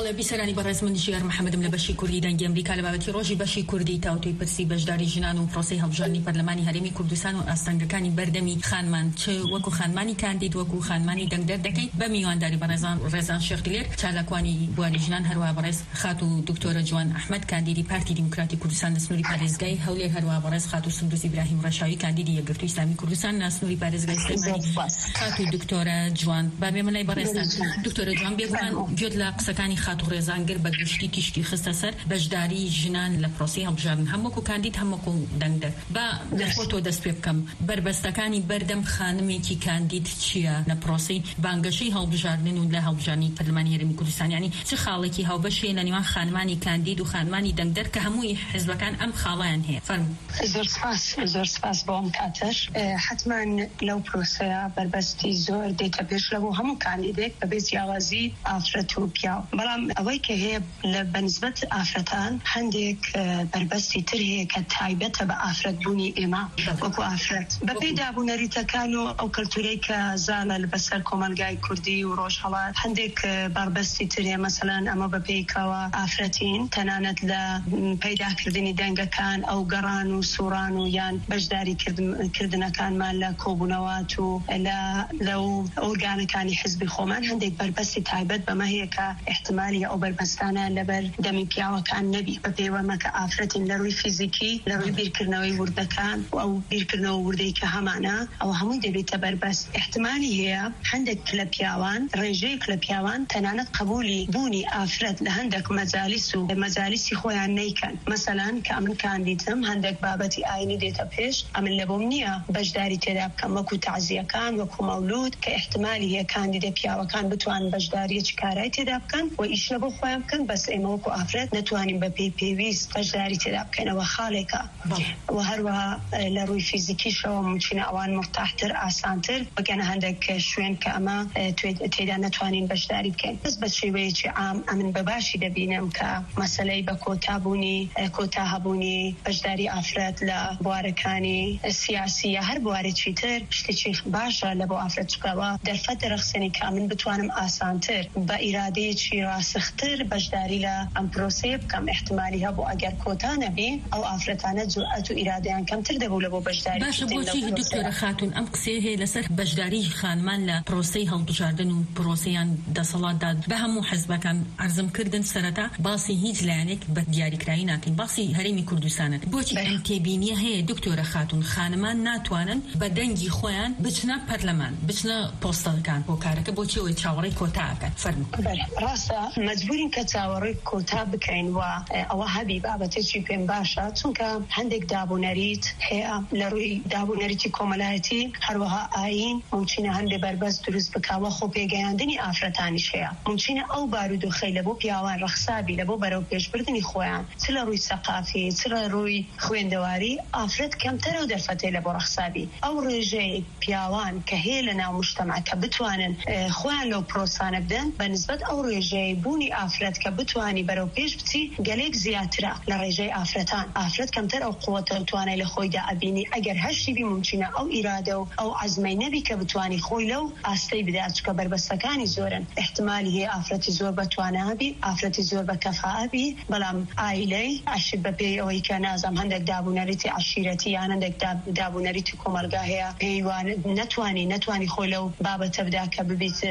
بەڵێ بیسەرانی بەڕێز من ژیار محەممەدم لە بەشی کوردی دەنگی ئەمریکا لە بابەتی ڕۆژی بەشی کوردی تاوتوی پرسی بەشداری ژنان و پرۆسی هەڵبژاردننی پەرلەمانی هەرێمی کوردستان و ئاستەنگەکانی بەردەمی خانمان چ وەکو خانمانی کاندید وەکو خانمانی دەنگدەر دەکەیت بە میوانداری بەڕێزان ڕێزان شێخدلێر چالاکوانی بواری ژنان هەروە بەڕێز خات و دکتۆرە جوان ئەحمەد کاندیدی پارتی دیموکراتی کوردستان لەسنووری پارێزگای هەولێر هەروە بەڕێز خات و سندوس ئیبراهیم ڕەشاوی کاندیدی یەکگرتووی ئیسلامی کوردستان لەسنووری پارێزگای سلێمانی خات و دکتۆرە جوان بابێ منای بەڕێزان دکتۆرە جوان بێگومان گوێت لە قسەکانی خات و ڕێزانگر بە گشتی تیشکی خستە سەر بەشداری ژنان لە پرۆسی هەڵبژاردن هەمووکو کاندید هەمووکو دەنگدەر با لە خۆتۆ دەست پێ بکەم بربەستەکانی بەردەم خانمێکی کاندید چییە لە پرۆسی بانگەشەی هەڵبژاردن و لە هەڵبژاردننی پەرلەمانی هەرێمی کوردستان ینی چه خاڵێکی هاوبەشێ لە نێوان خانمانی کاندید و خانمانی دەنگدەر کە هەمووی حیزبەکان ئەم خاڵیان هەیە فەرموو. زۆر سپاس زۆر سپاس بۆم کاتەش حتما لەو پرۆسەیە بربەستی زۆر دێتە پێش لەبوو هەموو کاندیدێک بەبێ جیاوازی ئافرەت و پیاو بەڵام ئەوەی کە هەیە لە بەنسبەت ئافرەتان هەندێک بربەستی تر هەیە کە تایبەتە بە ئافرەتبوونی ئێمە وەکو ئافرەت بەپێی دابوونەریتەکان و ئەو کەلتورەی کە زانە لەبەسەر کۆمەلگای کوردی و ڕۆژهەڵات هەندێک بربەستی تر هەیە مەسەلەن ئەمە بەپێیکەوە ئافرەتین تەنانەت لە پەیداکردنی دەنگەکان ئەو گەڕان و سوڕان و یان بەشداری کردنەکانمان لە کۆبوونەوەات و لە لەو ئۆرگانەکانی حزبی خۆمان هەندێک بربەستی تایبەت بەمە هەیە کە احتمالی ئەو بربەستانە لەبەر دەمی پیاوەکان نەبی بە پێوەمە کە ئافرەتین لە ڕووی فیزیکی لە ڕووی بیرکردنەوەی وردەکان و ئەو بیرکردنەوە وردەی کە هەمانە ئەوە هەمووی دەبێتە بربەست احتمالی هەیە هەندێک لە پیاوان ڕێژەیەک لە پیاوان تەنانەت قبولی بوونی ئافرەت لە هەندێک مەجالیس و مەجالیسی خۆیان نەیکەن مەسەلەن کە ئەمن کاندیدم هەندێک بابەتی ئاینی دێتە پێش ئەمن لە بۆم نییە بەشداری تێدا بکەم وەکو تعزیەکان وەکو مەولود کە احتمالی هەیە کاندیدە پیاوەکان بتوان بەشداریەکی کارای تێدا بکەن و ئیش لە بۆ خۆیان بکەن بەس ئێمە وەکو ئافرەت نەتوانین بە پێی پێویست بەشداری تێدا بکەنەوە خاڵێکە و هەروەها لە ڕووی فیزیکیشەوە ممکنە ئەوان مرتاحتر ئاسانتر بگەنە هەندێک شوێن کە ئەمە تێدا نەتوانین بەشداری بکەین بەس بە شێوەیەکی عام ئەمن بەباشی دەبینم کە مەسەلەی بە کۆتابوونی کۆتا هەبوونی بەشداری ئافرەت لە بوارەکانی سیاسی یا هەر بوارێکی تر شتێکی باشە لە بۆ ئافرەت چکەوە دەرفەت دەرەخسێنی کە من بتوانم ئاسانتر بە ئیرادەیەکی ڕاسختر بەشداری لە ئەم پرۆسەیە بکەم احتمالی هەبوو ئەگەر کۆتا نەبی ئەو ئافرەتانە جورئەت و ئیرادەیان کەمتر دەبوو لە بۆ بەشداری. باشە بۆچی دکتۆرە خاتون ئەم قسەیە هەیە لەسەر بەشداری خانمان لە پرۆسەی هەڵبژاردن و پرۆسەیان دەسەڵاتدا بە هەموو حزبەکان عەرزم کردن سەرەتا باسی هیچ لایەنێک بە دیاریکراوی ناکەین باسی هەرێمی کوردستانن بۆچی ئەم تێبینیە هەیە دکتۆرە خاتون خانمان ناتوانن بە دەنگی خۆیان بچنە پەرلەمان بچنە پۆستەکان بۆ کارەکە بۆچی ئەوەی چاوەڕێی کۆتا بکەن فەرموو. ڕاستە مەجبورین کە چاوەڕێی کۆتا بکەین و ئەوە هەبی بابەتێکی پێم باشە چونکە هەندێک دابوونەریت هەیە لە ڕووی دابوونەریتی کۆمەلایەتی هەروەها ئاین ممکنە هەندێک بربەست دروست بکاوە خۆ پێگەیاندنی ئافرەتانیش هەیە ممکنە ئەو بارود و خەی لە بۆ پیاوان ڕەخسابی لە بۆ بەرەو پێشبردننی خۆیان چ لە ڕووی سەقافی چ لە ڕووی خوێندەواری ئافرەت کەمتەرە و دەرفەتێ لە بۆ ڕەخسابی ئەو ڕێژەی پیاوان کە هەیە لە ناو مجتەمع کە بتوانن خۆیان لەو پرۆسانە بدەن بە نسبەت ئەو ڕێژەی بوونی ئافرەت کە بتوانی بەرەو پێش بچی گەلێک زیاترە لە ڕێژەی ئافرەتان ئافرەت کەمتەر ئەو قووەتە توانای لە خۆیدا ئەبینی ئەگەر هەشتی بی ممکنە ئەو ئیرادە و ئەو عەزمەی نەبی کە بتوانی خۆی لەو ئاستەی بدات چکە بربەستەکانی زۆرن احتمالی هەیە ئافرەتی زۆر بەتوانابی ئافرەتی زۆر بە کەفاءەبی بەڵام ئایلەی عشت بەپێی ئەوەی کە نازام هەندێک دابوونەریتی عشیرەتی یان هەندێک دابوونەریتی کۆمەلگا هەیە پێیوان نەتوانی نەتوانی خۆی لەو بابەتە بدا کە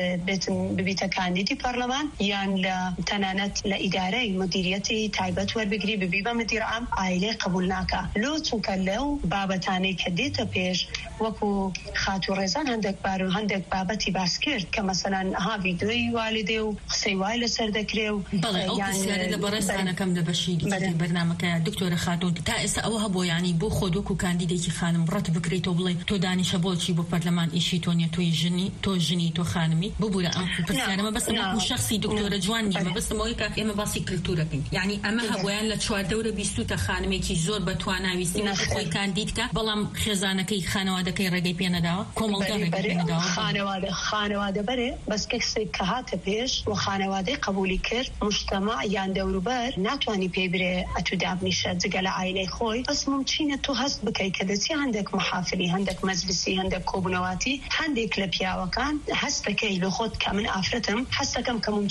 ببیتە کاندیدی پەرلەمان یان لە تەنانەت لە ئیدارەی مدیریەتی تایبەت وەربگری ببی بە مدیر عام ئایلەی قبول ناکە لۆ چونکە لەو بابەتانەی کە دێتە پێش وەکو خات و ڕێزان هەندێک بار و هەندێک بابەتی باس کرد کە مەسەلەن ئەها ڤیدیۆی والدێ و قسەی وای لەسەر دەکرێ و بەڵێ ئەو پرسیارە لە بەڕێزانەکەم لە بەشی دیکەی بەرنامەکەیە دکتۆرە خاتون تا ئێستا ئەوە هەبوو یانی بۆ خۆ وەکو کاندیدێکی خانم ڕەت بکرێتەوە بڵێ تۆ دانیشە بۆچی بۆ پەرلەمان ئیشی تۆ نیە تۆی ژنی تۆ ژنی تۆ خانمی ببوورە ئەم پرسیارەمە بەسم وەکو شەخصی دکتۆرە جوان نیە مەبەستمەوەی کە ئێمە باسی کلتورەکەین یعنی ئەمە هەبوویان لە چواردەورە بیستوتە خانمێکی زۆر بەتواناویستی خۆی کاندیدکە بەڵام خێزانەکەی خانەوادەکەی ڕێگەی پێ نەداوە کۆمەڵگە ڕێگەی پێ نەداوە خانەوادە خانەوادە بەرێ بەس کەسێک کە هاتە پێش و خانەوادەی قبولی کرد مجتەمع یان دەوروبەر ناتوانی پێی برێ ئەتو دابنیشە جگە لە عایلەی خۆی بەس ممکنە تۆ هەست بکەی کە دەچی هەندێک محافلی هەندێک مەجلیسی هەندێک کۆبوونەواتی هەندێک لە پیاوەکان هەست دەکەی لە خۆت کە من ئافرەتم هەست دەکەم کە ممکنە پێی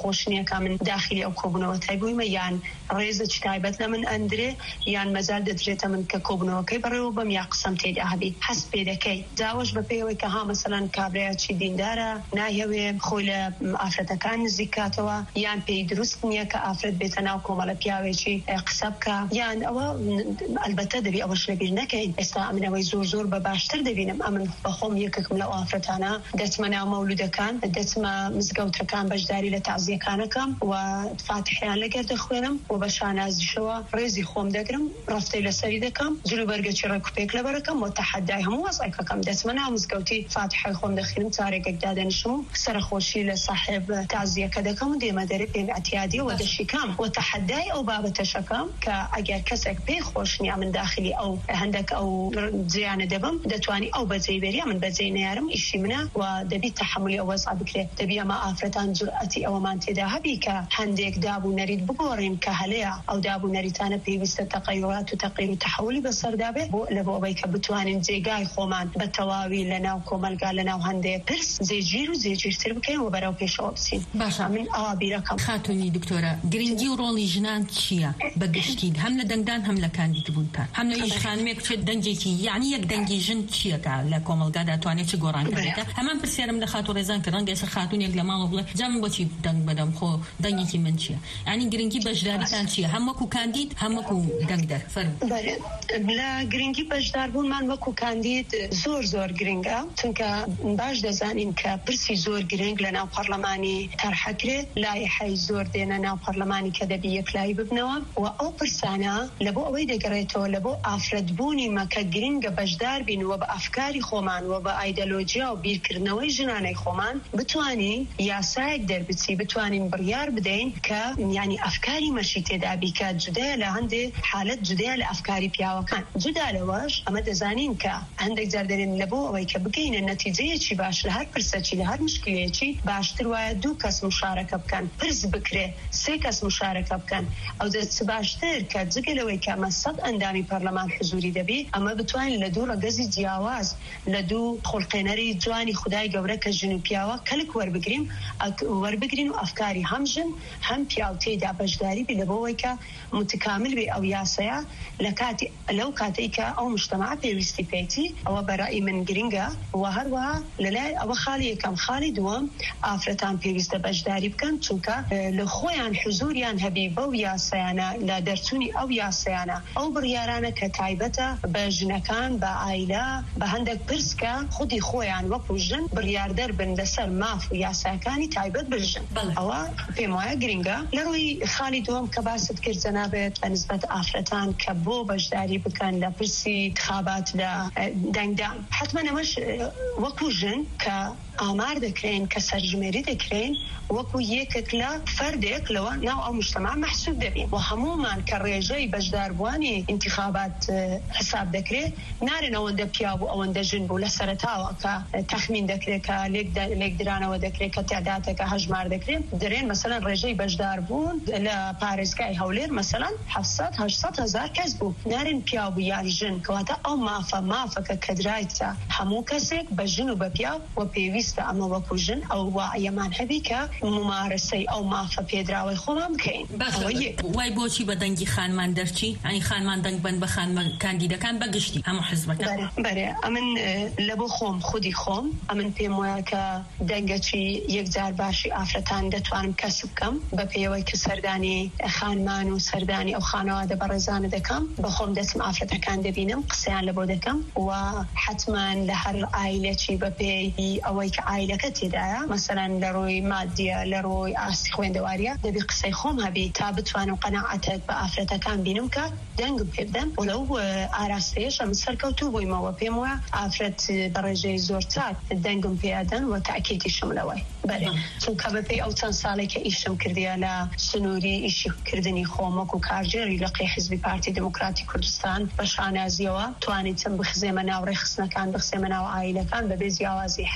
سەرخۆشنیەکە من داخلی ئەو کۆبوونەوەتای بوویمە یان ڕێزە تایبەت لە من ئەندرێ یان مەجال دەدرێتە من کە کۆبوونەوەکەی بەڕێوە بم یا قسەم تێدا هەبی هەست پێ دەکەی جاوەش بە پێیەوەی کە ها مەسەلەن کابرایەکی دیندارە ناهێوێ خۆی لە ئافرەتەکان نزیکاتەوە یان پێی دروست نییە کە ئافرەت بێتە ناو کۆمەڵە پیاوێکی قسە بکە یان ئەوە ئەلبەتە دەبی ئەوەش لەبیر نەکەین ئێستا ئەمنەوەی زۆر زۆر بە باشتر دەبینم ئەمن بەخۆم یەکێکم لەو ئافرەتانە دەچمە ناو مەولودەکان دەچمە مزگەوتەکان بەشداری لە تازیەکانەکەم و فاتحیان لەگەر دەخوێنم و بە شانازیشەوە ڕێزی خۆم دەگرم ڕفتەی لەسەری دەکەم جلو بەرگەکی ڕێکوپێک لەبەرەکەم و تەحەدای هەموو وەزعەکەکەم دەچمە ناو مزگەوتی فاتحای خۆم دەخوێنم چارێکێک دادەنیشم و سەرخۆشی لە صاحب تازیەکە دەکەم و دێمە دەرێ پێم ئەتیادی و دەشیکەم و تەحەدای ئەو بابەتەشەکەم کە ئەگەر کەسێک پێی خۆش نییە من داخلی ئەو هەندێک ئەو جیانە دەبم دەتوانی ئەو بەجێی بێری من بەجێی نەیارم ئیشی منە و دەبی تەحملی ئەو وەزع بکرێت دەبی ئەمە ئافرەتان جورئەتی ئەوەمان تێدا هەبی کە هەندێک دابوونەریت بگۆڕین کە هەلەیە ئەو دابوونەریتانە پێویستە تەقەیرات و تەقیر و تەحولی بەسەردا بێت بۆ لە بۆ ئەوەی کە بتوانین جێگای خۆمان بە تەواوی لە ناو کۆمەلگا لە ناو هەندێک پرس جێگیر و جێگیرتر بکەین و بەراو پێشەوە بچین. باشە من ئەوا بیرەکەم. خاتونی دکتۆرە گرنگی و ڕۆڵی ژنان چییە بەگشتی هەم لە دەنگدان هەم لە کاندیدبوونتان هەم لە هیچ خانمێک بچێت دەنگێکی یعنی یەک دەنگی ژن چییەکە لە کۆمەلگادا توانێت چ گۆڕانکاریەکە هەمان پرسیارم لە خاتو ڕێزان کە ڕەنگە ئێستا خاتونێک لە ماڵ بڵێ جا من بۆچی دەنگ بدەم خۆ دەنگێکی من چییە یعنی گرنگی بەشداریتان چییە هەم وەکو کاندید هەم وەکو دەنگدەر فەرموو. لە گرنگی بەشداربوونمان وەکو کاندید زۆر زۆر گرنگە چونکە باش دەزانین کە پرسی زۆر گرنگ لە ناو پەرلەمانی تەرحەکرێت لایحەی زۆر دێنە ناو پەرلەمانی کە دەبی یەکلایی ببنەوە و ئەو پرسانە لە بۆ ئەوەی دەگەڕێتەوە لە بۆ ئافرەتبوونی مەکە گرنگە بەشدار بین و بە ئەفکاری خۆمان و بە ئایدەلۆجیا و بیرکردنەوەی ژنانەی خۆمان بتوانین یاسایەک دەربچی بتوانین بڕیار بدەین کە یعنی ئەفکاری مەشی تێدا بیکە جودایە لە هەندێک حالەت جودایە لە ئەفکاری پیاوەکان جودا لەوەش ئەمە دەزانین کە هەندێک جار دەرێن لە بۆ ئەوەی کە بگەینە نەتیجەیەکی باش لە هەر پرسەکی لە هەر مشکلەیەکی باشتر وایە دوو کەس مشارەکە بکەن پرس بکرێ سێ کەس مشارەکە بکەن ئەو دەست باشتر کە جگەلەوەی کە ئەمە سەد ئەندامی پەرلەمان حزوری دەبی ئەمە بتوانین لە دوو ڕەگەزی جیاواز لە دوو خۆڵقێنەری جوانی خودای گەورە کە ژن و پیاوە کەلک وەربگرین وەربگرین و ئەفکاری هەم ژن هەم پیاو تێدا بەشداری بی لە بۆەوەی کە متکامل بێ ئەو یاسەیە لە کاتی لەو کاتەی کە ئەو مجتەمع پێویستی پێیتی ئەوە بەڕای من گرنگە و هەروەها لەلای ئەوە خاڵی یەکەم خاڵی دووەم ئافرەتان پێویستە بەشداری بکەن چونکە لە خۆیان حزوریان هەبی بەو یاسەیانە لە دەرچوونی ئەو یاسەیانە ئەو بڕیارانە کە تایبەتە بە ژنەکان بە ئایلا بە هەندێک پرسکە خودی خۆیان وەکو ژن بڕیاردەر بن لەسەر ماف و یاساکانی تایبەت بژن ئەوە پێم وایە گرنگە لە ڕووی خاڵی دووەم کە باست کرد جەنابێت بە نسبەت ئافرەتان کە بۆ بەشداری بکەن لە پرسی انتخابات لە دەنگدان حتما ئەمەش وەکو ژن کە ئامار دەکرێن کە سەرژمێری دەکرێن وەکو یەکێک لە فەردێک لەوە ناو ئەو مجتەمع محسوب دەبین و هەمومان کە ڕێژەی بەشداربووانی انتخابات حساب دەکرێت نارێن ئەوەندە پیا بوو ئەوەندە ژن بوو لە سەرەتاوە کە تەخمین دەکرێت کە لێک درانەوە دەکرێت کە تعداتێکە هەژمار دەکرێت دەرێن مەسەلەن ڕێژەی بەشداربوون لە پارێزگای هەولێر مەسەلەن هەفسەد هەشت هەزار کەس بوو نارێن پیا بوو یان ژن کەواتە ئەو مافە مافەکە کە درایتە هەموو کەسێک بە ژن و بە پیا و پێویستە ئەمە وەکو ژن ئەو وایەمان هەبی کە ممارەسەی ئەو مافە پێدراوەی خۆمان بکەین. وای بۆچی بە دەنگی خانمان دەرچی ئەنی خانمان دەنگ بن بە خانمە کاندیدەکان بەگشتی ئەمە حزبەکە بەرێ ئەمن لە بۆ خۆم خودی خۆم ئەمن پێم وایە کە دەنگەچی یەکجار باشی ئافرەتان دەتوانم کەسب بکەم بە پێیەوەی کە سەردانی خانمان و سەردانی ئەو خانەوادە بەڕێزانە دەکەم بە خۆم دەچم ئافرەتەکان دەبینم قسەیان لە بۆ دەکەم و حتمان لە هەر ئایلێکی بە پێی ئەوەی کە ئایلەکە تێدایە مەسەلەن لە ڕۆی مادیە لە ڕۆی ئاستی خوێندەواریە دەبی قسەی خۆم هەبی تا بتوانم قەناعەتێک بە ئافرەتەکان بینم کە دەنگم پێ بدەن و لەو ئاراستەیەش ئەم سەرکەوتوو بوویمەوە پێم وایە ئافرەت بە ڕێژەی زۆر چاک دەنگم پێدەن و تاکیدیشم لەوەی بەرێ چونکە بەپێی ئەو چەند ساڵێک کە ئیشم کردیە لە سنووری ئیشیکردنی خۆم وەکو کارژێری لەقی حزبی پارتی دموکراتی کوردستان بە شانازیەوە توانیتم بخزێمە ناو ڕێخستنەکان بخزێمە ناو ئایلەکان بەبێ جیاوازی حزب ئەوەی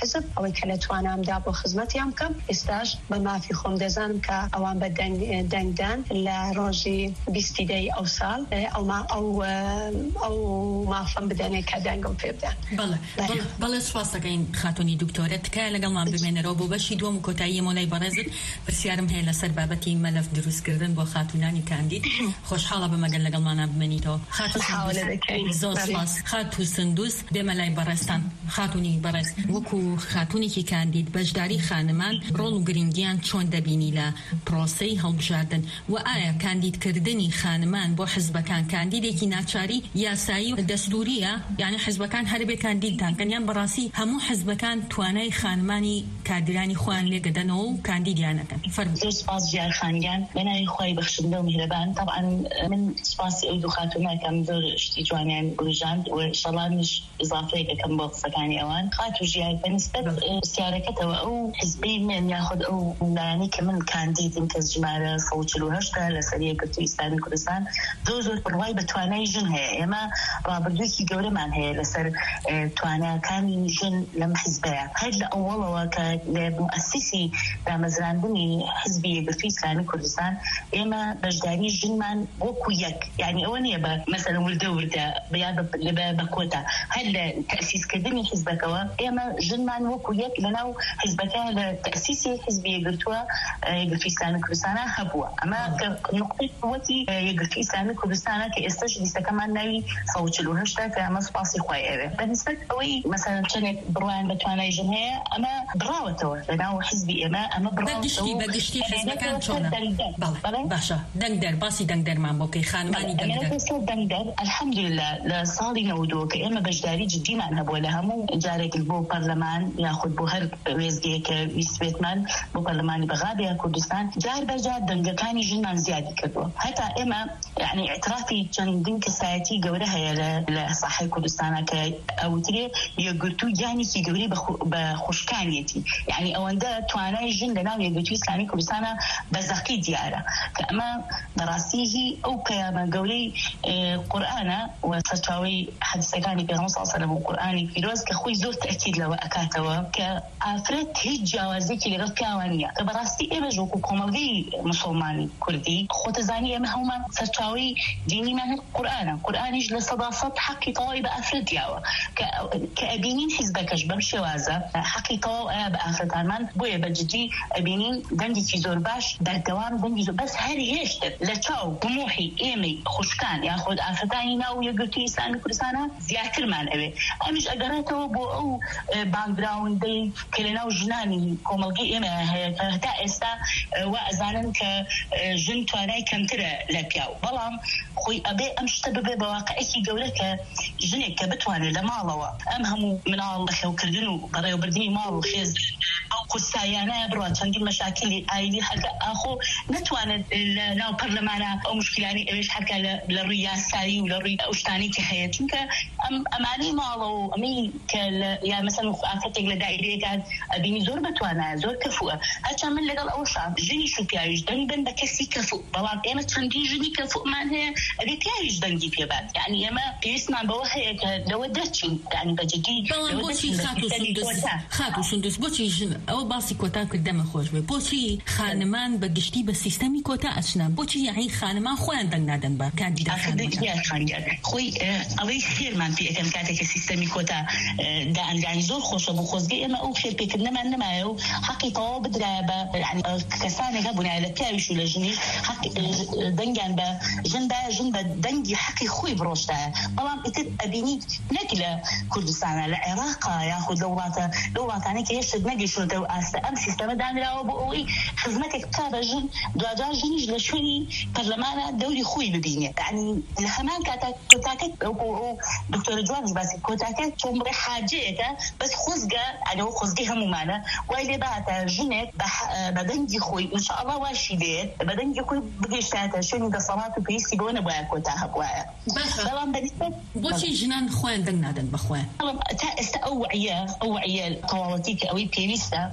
ئەوەی کە لە توانامدا بۆ خزمەتیان بکەم ئێستاش بە مافی خۆم دەزانم کە ئەوان بە دەنگدان لە ڕۆژی بیستی دەی ئەو ساڵ ئەو ئەو مافەم بدەنێ کە دەنگم پێ بدەن. بەڵێ سوپاس دەکەین خاتونی دکتۆرە تکایە لەگەڵمان بمێنەرەوە بۆ بەشی دووەم و کۆتایی مۆلای بەڕێزت. پرسیارم هەیە لەسەر بابەتی مەلەف دروستکردن بۆ خاتونانی کاندید. خۆشحاڵە بەمەگەل لەگەڵمانە بمێنیتەوە. زۆر سپاس. خاتو سندوس دێمە لای بەڕێستان. خاتونی بەڕێز وەکو خاتونێکی کاندید بەشداری خانمان ڕۆڵ و گرنگیان چۆن دەبینی لە پرۆسەی هەڵبژاردن و ئایا کاندیدکردنی خانمان بۆ حزبەکان کاندیدێکی ناچاری یاسایی و دەستوریە یعنی حزبەکان هەربێ کاندیدتان کەنیان بەڕاستی هەموو حزبەکان توانای خانمانی کادرانی خۆیان لێگەدەنەوە و کاندیدیانەکەن. زۆر سپاس جار خانگیان بەناوی خۆی بەخشندە و میهرەبان. طبعا من سپاسی ئەو دوو خاتونەکەم زۆر شتی جوانیان گوژاند و شەڵانیش ئضافەیەک دەکەم بۆ قسەکانی ئەوان. خاتو ژیار بەنسبەت سیارەکەتەوە ئەو حزبی من یاخود ئەو لایەنی کە من کاندیدم کە ژمارە سەد و چل و هەشت لەسەر یەکگرتووی ئیسلامی کوردستان زۆر زۆر بڕوای بە توانای ژن هەیە. ئێمە ڕابردوویەکی گەورەمان هەیە لەسەر تواناکانی ژن لەم حزبەیە. هەر لە ئەوڵەوە کە لە مؤسسی دامەزراندنی حزبی یەکگرتووی ئیسلامی کوردستان ئێمە بەشداری ژنمان وەکو یەک یعنی ئەوە نییە بە مەسەلەن وردە وردە بەیان بە کۆتا هەر لە تەسیسکردنی حزبەکەوە ئێمە ژنمان وەکو یەک لەناو حزبەکە لە تەسیسی حزبی یەکگرتووە یەکگرتووی ئیسلامی کوردستانە هەبووە. ئەمە نقطەی قووەتی یەکگرتووی ئیسلامی کوردستانە کە ئێستاش لیستەکەمان ناوی سەد و چل و هەشت کە ئەمە سوپاسی خوای ئەوێ. بەنسبەت ئەوەی مەسەلەن چەندێک بڕوایان بە توانای ژن هەیە ئەمە بڕاوەتەوە لەناو حزبی ئێمە ئەمە بەگشتی بەگشتی حزبەکان چۆنە؟ باشە دەنگدەر باسی دەنگدەرمان بۆ بکەی خانمانی دەنگدەر. الحەمدولله لە ساڵی نەودۆ کە ئێمە بەشداری جدیمان هەبووە لە هەموو جارێک بۆ پەرلەمان یاخود بۆ هەر وێزگەیەکە ویسبێتمان بۆ پەرلەمانی بەغابێ کوردستان جار بەجار دەنگەکانی ژنمان زیادی کردووە. هەتا ئێمە یعنی اعترافی چەندین کەسایەتی گەورە هەیە لە ساحەی کوردستانە کە ئەوترێ یەکگرتوو یانێکی گەورەی بە خوشکانیەتی یعنی ئەوەندە توانای ژن لەناو یەکگرتووی ئیسلامی کوردستانە بەزەقی دیارە کە ئەمە بەڕاستیهی ئەو پەیامە گەورەی قورئانە و سەرچاوەی حەدیسەکانی پێغەمبەر صلی الله علیه و سلم و قورئانی پیرۆز کە خۆی زۆر تەکید لەوە ئەکاتەوە کە ئافرەت هیچ جیاوازێکی لەگەڵ پیاوان نییە کە بەڕاستی ئێمە وەکو کۆمەڵگەی مسلمانی کوردی خۆتەزانی ئێمە هەمومان سەرچاوەی دینیمان قورئانە. قورئانیش لە سەدا سەد حەقی تەواوی بە ئافرەت دیاوە کە ئەبینین حیزبەکەش بەم شێوازە حەقی تەواو ئەیە بە ئافرەتانمان بۆیە بەجددی ئەبینین دەنگێکی زۆر باش بەردەوام دەنگی زۆر بەس هەر هێشتر لە چاو طموحی ئێمەی خوشکان یاخود ئافرەتانی ناو یەکگرتووی ئیسلامی کوردستانە زیاترمان ئەوێ. ئەمیش ئەگەڕێتەوە بۆ ئەو باکگراوندەی کە لەناو ژنانی کۆمەڵگەی ئێمە هەیە کە هەتا ئێستا وا ئەزانن کە ژن توانای کەمترە لە پیاو بەڵام خۆی ئەبێ ئەم شتە ببێ بە واقعەکی گەورە کە ژنێک کە بتوانێت لە ماڵەوە ئەم هەموو مناڵ بەخێوکردن و بەڕێوەبردننی ماڵ و خێز ئەو قورسایانە بڕات چەندین مەشاکلی ئایدی هەرکە ئاخۆ نتوانێت لە ناو پەرلەمانە ئەو مشکلانی ئەوێش هەرکە لە ڕووی یاسایی و لە ڕووی ئەو شتانی کە هەیە چونکە ئەم ئەمانەی ماڵە و ئەمەی کە یا مەسەڵەن ئافرەتێک لە دایرەیەکات ئەبینی زۆر بتوانایە زۆر کەفووە هەرچەند من لەگەڵ ئەوەشا ژنیش و پیاویش دەنگ بن بە کەسی کەفوو بەڵام ئێمە چەندین ژنی کەفوومان هەیە ئەبێ پیاویش دەنگی پێبات یعنی ئێمە پێویستمان بەوە هەیە کە لەوە دەرچین یعنی بەجددی خاتو سندوس بۆچی ژن ئەوە باسی کۆتا کردەمە خۆش بێ بۆچی خانمان بە گشتی بە سیستەمی کۆتا ئەچنە بۆچی یعنی خانمان خۆیان دەنگ نادەن بە کاندیدەکان خۆی ئەوەی خێرمان پێ ئەەکەم کاتێککە سیستەمی کۆتا دائەنگانی زۆر خۆشە بۆ خۆزگەی ئێمە ئەو خێرپێکردنەمان نەمایە و حەقی تەواو بدرایە بە کەسانێک هەبوونایە لە پیاویش و لە ژنیش دەنگیان بە ژندا ژن بە دەنگی حەقی خۆی بڕۆشتایە بەڵام ئیتر ئەبینی نەک لە کوردستانە لە عێراقا یاخود لە وڵاتە لە وڵاتانەی کە هێشتا نەگەیشتوونەتە و ئاستە ئەم سیستەمە دانراوە بۆ ئەوەی خزمەتێک بکا بە ژن دوجار ژنیش لە شوێنی پەرلەمانە دەوری خۆی ببینێ یعنی لە هەمان کاتە کۆتاکە دکتۆرە جوانش باسی کۆتاکە چۆمڕێ حاجەیەکە بەس خۆزگە ئەلەوە خۆزگەی هەمومانە وای لێ باتە ژنێک بە دەنگی خۆی ئینشاءڵڵا واشی دێت بە دەنگی خۆی بگەیشتاتە شوێنی دەسەڵات و پێویستی بۆ نەبوایە کۆتا هەبوایە بەڵام بەنسبەت بۆچی ژنان خۆیان دەنگ نادەن بەخۆیان تا ئێستا ئەو وعیە ئەو وعیە تەواوەتی کە ئەوەی پێویستە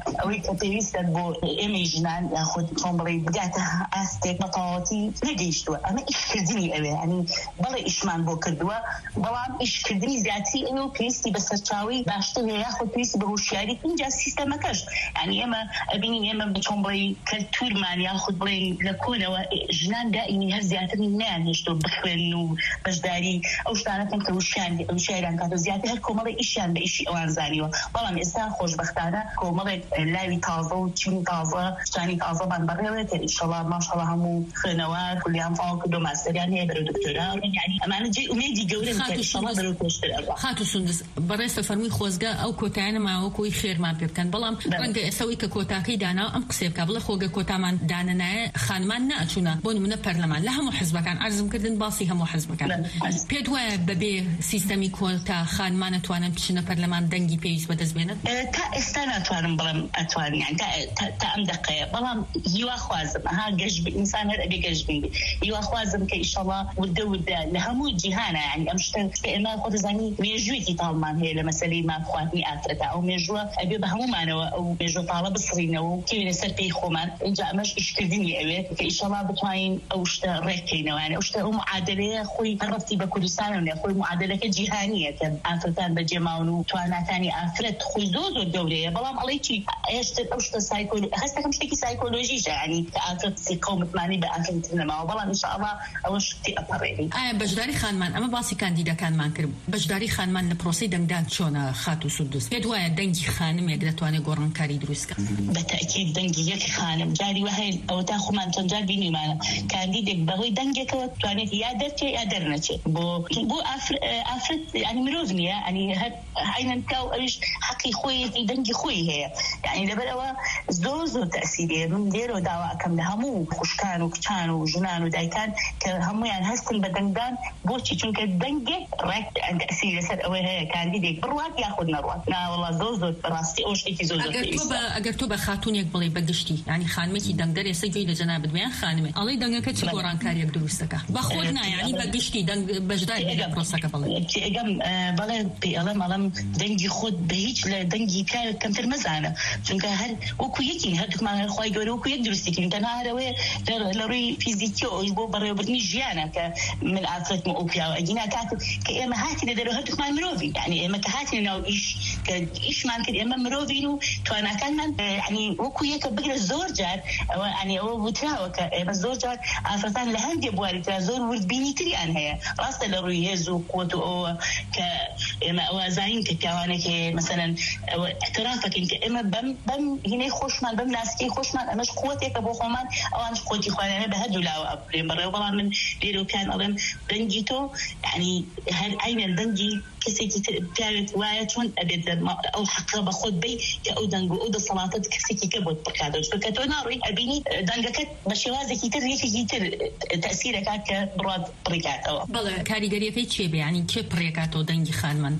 ئەوەی کە پێویستە بۆ ئێمەی ژنان یاخود چۆن بڵێ بگاتە ئاستێک بەتەواوەتی نەگەیشتووە. ئەمە ئیشکردنی ئەوێ، ینی بەڵێ ئیشمان بۆ کردووە، بەڵام ئیشکردنی زیاتری ئەوە و پێویستی بە سەرچاوی باشتر هەیە، یاخود پێویستی بە هوشیاری اینجا سیستەمەکەش. ینی ئێمە ئەبینین ئێمە چۆن بڵێ کەلتورمان یاخود بڵێ لە کۆنەوە ژنان دائیمی هەر زیاتر نەیانهێشتووە بخوێن و بەشداری ئەو شتانەکەن کە وشیاریان کاتە زیاتر هەر کۆمەڵی ئیشیان بە ئیشی ئەوان زانیوە. بەڵام ئێستا خۆشبەختانە کۆمەڵێک لاوی تازە و چین تازە شتانی تازەمان بەڕێوێت کە ئینشەڵڵا ماشەڵڵا هەموو خوێنەوە کولیان فاڵ کردو ماستەریان هەیە بەرەو دکتۆرا، یعنی ئەمانە جێ ئومێدی گەورەن کە ئینشەڵڵا بەرەو پێشتر ئەڕوا. خاتو سوندس بەڕێستە فەرمووی خۆزگە ئەو کۆتایانە ماوەکۆی خێرمان پێ بکەن، بەڵام ڕەنگە ئێستاوەی کە کۆتاکەی دانا ئەم قسێ بکە بڵێ خۆگە کۆتامان دانەنایە خانمان ناچوونە بۆ نمونە پەرلەمان لە هەموو حزبەکان عەرزم کردن باسی هەموو حزبەکان. پێت وایە بەبێ سیستەمی کۆتا خانمان ئەتوانن بچنە پەرلەمان دەنگی پێویست بەدەست بێنن؟ تا ئێستا ناتوانم بڵێم ئەتوانین، یان تا ئەم دقەیە، بەڵام هیوا خوازم ئەها گەشت ئینسان هەر ئەبێ گەشت بین هیوا خوازم کە ئینشەڵڵا وردە وردە لە هەموو جیهانە، یعنی ئەم شتە کە ئێمە خۆت دەزانی مێژوویەکی تاڵمان هەیە لە مەسەلەی مافخواردنی ئافرەتە، ئەو مێژووە ئەبێ بە هەمومانەوە ئەو مێژووە تاڵە بسڕینەوە و کەوێنە سەر پێی خۆمان. اینجا ئەمەش ئیشکردنی ئەوێ کە ئینشەڵڵا بتوانین ئەو شتە ڕێککەینەوە، یعنی ئەو شتە ئەو معادلەیە خۆی هەڕەتی بە کوردستانە، خۆی معادلەکە جیهانیە کە ئافرەتان بەجێماون و تواناتانی ئافرەت خۆی زۆر زۆر گەورەیە. بەڵام ئەڵێ چی ئێشتر ئەو شتە سایکۆلۆ هەستەکەم شتێکی سایکۆلۆژیشە، یعنی کە ئافرەت قەومتمانی بە ئافرەت نەماوە، بەڵام ئینشەڵڵا ئەوە شتی ئەپەڕێنی. ئایا بەشداری خانمان ئەمە باسی کاندیدەکانمان کرد، بەشداری خانمان لە پرۆسەی دەنگدان چۆنە خاتو سودوس؟ پێت وایە دەنگی خانمێک دەتوانێت گۆڕانکاری دروستکە؟ بەتەکید دەنگی یەک خانم جاری وهەیە ئەوە تا خۆمان چەند جار بینیمانە کاندیدێک بەهۆی دەنگێکەوە توانێت یا دەرچێ یا دەرنەچێت بۆ بۆ ئافرەت ینی مرۆڤ نییە، ینی هەر عینەن کاو ئەویش حەقی خۆیەتی دەنگی خۆی هەیە، یعنی لەبەرەوە زۆر زۆر تەسیرێ. من لێرە داوا ئەکەم لە هەموو خوشکان و کچان و ژنان و دایکان کە هەمویان هەستن بە دەنگدان، بۆچی؟ چونکە دەنگێک ڕێک تەسیری لەسەر ئەوەی هەیە کاندیدێک بڕوات یاخود نەڕوات. ناوەڵا زۆر زۆر بەڕاستی ئەو شتێکی زۆر زۆر ئەگەر تۆ بە خاتونێک بڵێ بەگشتی ینی خانمێکی دەنگدەر ئێستا گوێی لە جەنابەت بیان خانمێ ئەڵێ دەنگەکە چ گۆڕانکاریەک دروستەکە بە خۆت نایانی بەگشتی دەنگ بەشداری لە پرۆسەکە بڵێ ئەگەم بەڵێ پێ ئەڵێم ئەڵێم دەنگی خۆت بە هیچ لە دەنگی پیاوێک کەمتر مەزانە، چونکە هەر وەکو یەکین هەردووکمان خۆی گەورە وەکو یەک دروستیکردین، تەنها هەرەوەی لە ڕووی فیزیکی ئەوی بۆ بەڕێوەبردننی ژیانە کە من ئافرەتم ئەو پیاوە ئەگینا کاتێک کە ئێمە هاتینە دەرەوە هەردووکمان مرۆڤین، یعنی ئێمە کە هاتینە ناو ئیش کە ئیشمان کرد ئێمە مرۆڤین و تواناکانمان ینی وەکو یەکە بگرە. زۆر جار ئەوە ینی ئەوە وتراوە کە ئێمە زۆر جار ئافرەتان لە هەندێک بواریترا زۆر وردبینی تریان هەیە، ڕاستە لە ڕووی هێز و قوت و ئەوە کە ئێمە ئەوە زانین کە پیاوانێک مەسەلەن ئەوە اعترافەکەین کە ئێمە بەم بەم هینەی خۆشمان بەم ناسکەی خۆشمان ئەمەش قوتێکە بۆ خۆمان، ئەوانش قوتی خوانانە بە هەردوو لاوە ئەبرێن بەڕێوە. بەڵام من لێرەوەکان ئەڵێم دەنگی تۆ ینی هەر عینەن دەنگی کەسێکی پیاوێت وایە چۆن ئەبێت ئەو حەقە بە خۆت بی کە ئەو دەنگ و ئەو دەسەڵاتت کەسێکی کە بۆت بکاتەوە، چونکە تۆ ناڕۆی ئەبینی دەنگەکەت بە شێوازێکی تر یەکێکی تر تەسیرەکات کە بڕات بڕیکاتەوە. بەڵێ کاریگەریەکەی چێ بێ ینی کێ پڕێکاتەوە دەنگی خانمان؟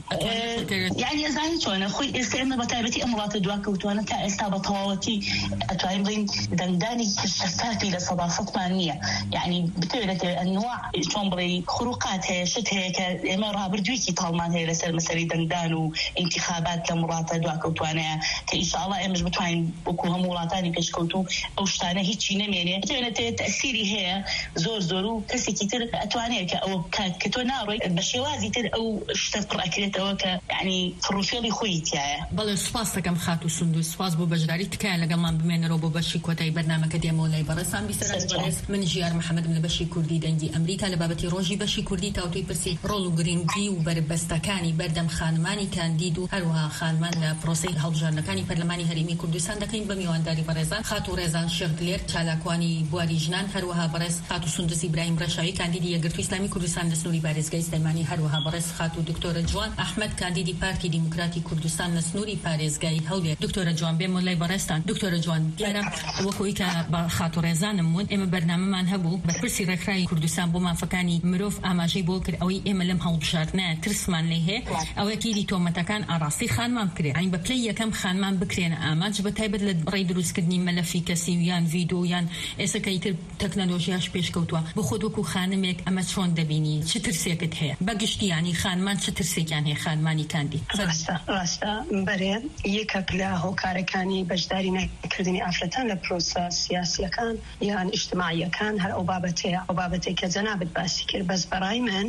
یعنی ئەزانین چۆنە خۆی ئێستا ئێمە بە تایبەتی ئەم وڵاتە دواکەوتوانە تا ئێستا بە تەواوەتی ئەتوانین بڵین دەنگدانی شەفافی لە سەداسەتمان نییە، یعنی بتوێت ئەنواع چۆن بڵێ خروقات هەیە شت هەیە کە ئێمە ڕابردوویەکی تاڵمان هەیە لەسەر مەسەلەی دەنگدان و ئینتیخابات لە وڵاتە دواکەوتوانەیە کە ئینشاءڵڵا ئێمەش بتوانین وەکو هەموو وڵاتانی پێشکەوتو ئەو شتانە هیچی نەمێنێ، بتوێنێت تەسیری هەیە زۆر زۆر و کەسێکی تر ئەتوانێت کە ئەوە بکات کە تۆ ناڕۆی بە شێوازی تر ئەو شتە پڕ ئەکرێتەوە کە یعنی فڕوفێڵی خۆی تایە. بەڵێ سوپاس دەکەم خاتو سوندوس، سوپاس بۆ بەشداری تکایە لەگەڵمان بمێنەرەوە بۆ بەشی کۆتایی بەرنامەکە دێمەوە لای بەڕێسان بیسەرات بەڕێز من ژیار محەممەدم لە بەشی کوردی دەنگی ئەمریکا لە بابەتی ڕۆژی بەشی کوردی تاوتوی پرسی ڕۆڵ و گرنگی و بربەستەکانی بەردەم خانمانی کاندید و هەروەها خانمان لە پرۆسەی هەڵبژاردنەکانی پەرلەمانی هەرێمی کوردستان دەکەین بە میوانداری بەڕێزان خاتو ڕێزان شێخدلێر چالاکوانی بواری ژنان، هەروەها بەڕێز خاتو سوندوس ئیبراهیم ڕەشاوی کاندیدی یەکگرتووی ئیسلامی کوردستان لە سنووری پارێزگای سلێمانی، هەروەها بەڕێز خاتو دکتۆرە جوان ئەحمەد کاندیدی پارتی دیموکراتی کوردستان لە سنووری پارێزگای هەولێر. دکتۆرە جوان بێمە لای بەڕێستان. دکتۆرە جوان دیارە وەکوی کە بە خاتو ڕێزانم وون ئێمە بەرنامەمان هەبوو بە پرسی ڕێکخراوی کوردستان بۆ مافەکانی مرۆڤ ئاماژەی بۆ کرد ئەوەی ئێمە لەم هەڵبژاردنە ترسمان لە تۆمەتەکانی هەیە ئەوە گیری تۆمەتەکان ئاڕاستی خانمان بکرێت ئەین بە پلەی یەکەم خانمان بکرێنە ئاماج بە تایبەت لە ڕێی دروستکردنی مەلەفی کەسی یان ڤیدیۆ یان ئێستا تەکنۆلۆژیاش پێشکەوتووە بۆ خۆت وەکو خانمێک ئەمە چۆن دەبینی چ ترسێکت هەیە بەگشتی ینی خانمان چ ترسێکیان هەیە خانمانی کاندید ڕاستە ڕاستە بەرێ یەکێک لە هۆکارەکانی بەشداری نەکردنی ئافرەتان لە پرۆسە سیاسیەکان یان ئیجتیماعیەکان هەر ئەو بابەتەیە ئەو بابەتێک کە جەنابەت باسی کرد بەس بەڕای من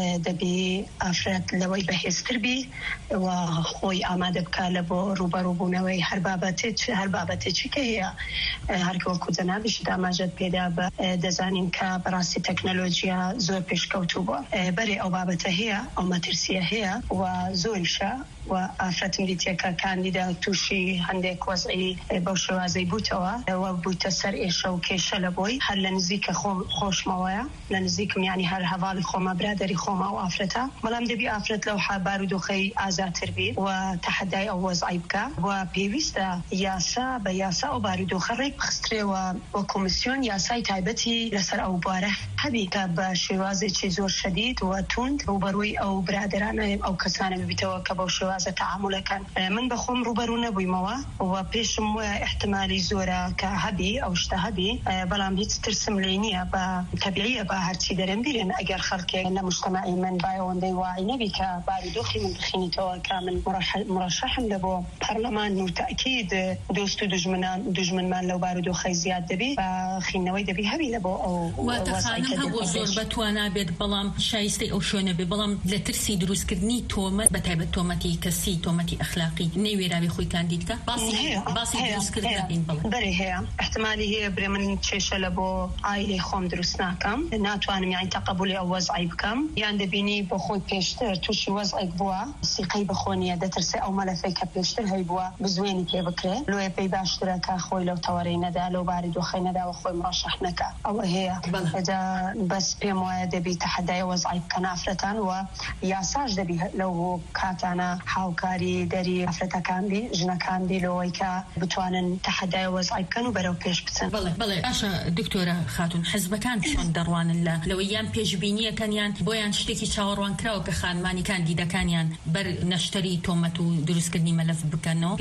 دەبی ئافرەت لەوەی بەهێزتر بی و خۆی ئامادە بکات لە بۆ ڕوبەڕووبوونەوەی هەر بابەتێک هەر بابەتێکی کە هەیە هەرکە وەکو جەنابیش داماژەت پێدا بە دەزانین کە بەڕاستی تەکنۆلۆژیا زۆر پێشکەوتوو بووە بەرێ ئەو بابەتە هەیە ئەو مەترسیە هەیە و زۆریشە و ئافرەتم دیتێکە کاندیدا تووشی هەندێک وەزعی بەو شێوازەی بووتەوە ئەوە بووتە سەر ئێشە و کێشە لە بۆی هەر لە نزیکە خۆشمەوەیە لە نزیکم ینی هەر هەواڵی خۆمە برادری خۆمە و ئافرەتە بەڵام دەبی ئافرەت لەو بارودۆخەی ئازاتر بی و تەحەدای ئەو وەزعی بکە و پێویستە یاسا بە یاسا و بارودۆخە ڕێک بخسترێەوە وە کۆمیسیۆن یاسای تایبەتی لەسەر ئەو بوارە هەبی کە بە شێوازێکی زۆر شەدید و توند ڕوبەڕووی ئەو برادرانە ئەو کەسانە ببیتەوە کە بەو شێوازە تەعاملەکەن من بەخۆم ڕوبەڕوو نەبوویمەوە و پێشم وایە احتمالی زۆرە کە هەبی ئەو شتە هەبی بەڵام هیچ ترسم لێ نییە بە تەبیعیە بە هەرچی دەرەم بیرن ئەگەر خەڵکێک لە مجتەمەعی من بایەوەندەی وای نەبی کە بارودۆخی من بخینیتەوە کە من مرەشەحم لە بۆ پەرلەمان و تەئکید دۆست و دوژمنان دوژمنمان لەو بارودۆخەی زیاد دەبی بە خینەوەی دەبی هەبی لە بۆ ئەو واتەخانم هەبوو زۆر بەتوانە بێت بەڵام شایستەی ئەو شوێنە بێ بەڵام لە ترسی دروستکردنی تۆمەت بە تایبەت تۆمەتی کەسی تۆمەتی ئەخلاقی نەیوێراوی خۆی کاندیدکە باسی دروستکردن بەرێ هەیە احتمالی هەیە برێ من کێشە لە بۆ ئایلەی خۆم دروست ناکەم ناتوانم یانی تەقبولی ئەو وەزعی بکەم یان دەبینی بۆ خۆی پێشتر تووشی وەزعێک بووە سیقەی بخۆنیە دەترسێ ئەو مەلەفەی کە پێشتر هەی بووە بزوێنی پێ بکرێ لۆیە پێی باشترە کە خۆی لەو تەوەرەی نەدا لەو بارودۆخەی نەدا و خۆی مرەشەح نەکە ئەوە هەیە بەس پێم وایە دەبی تەحەدای وەزعی بکەن ئافرەتان و یاساش دەبی لەو کاتانە هاوکاری دەری ئافرەتەکان بی ژنەکان بی لەوەی کە بتوانن تەحەدای وەزعی بکەن و بەرەو پێش بچن بەڵێ بەڵێ باشە دکتۆرە خاتون حزبەکان چۆن دەڕوانن لە لەوەی یان پێشبینیەکەنیان بۆیان شتێکی چاوەڕوان کراوە کە خانمانی کاندیدەکانیان بەر نەشتەری تۆمەت و دروستکردنی مەلەف بکەنەوە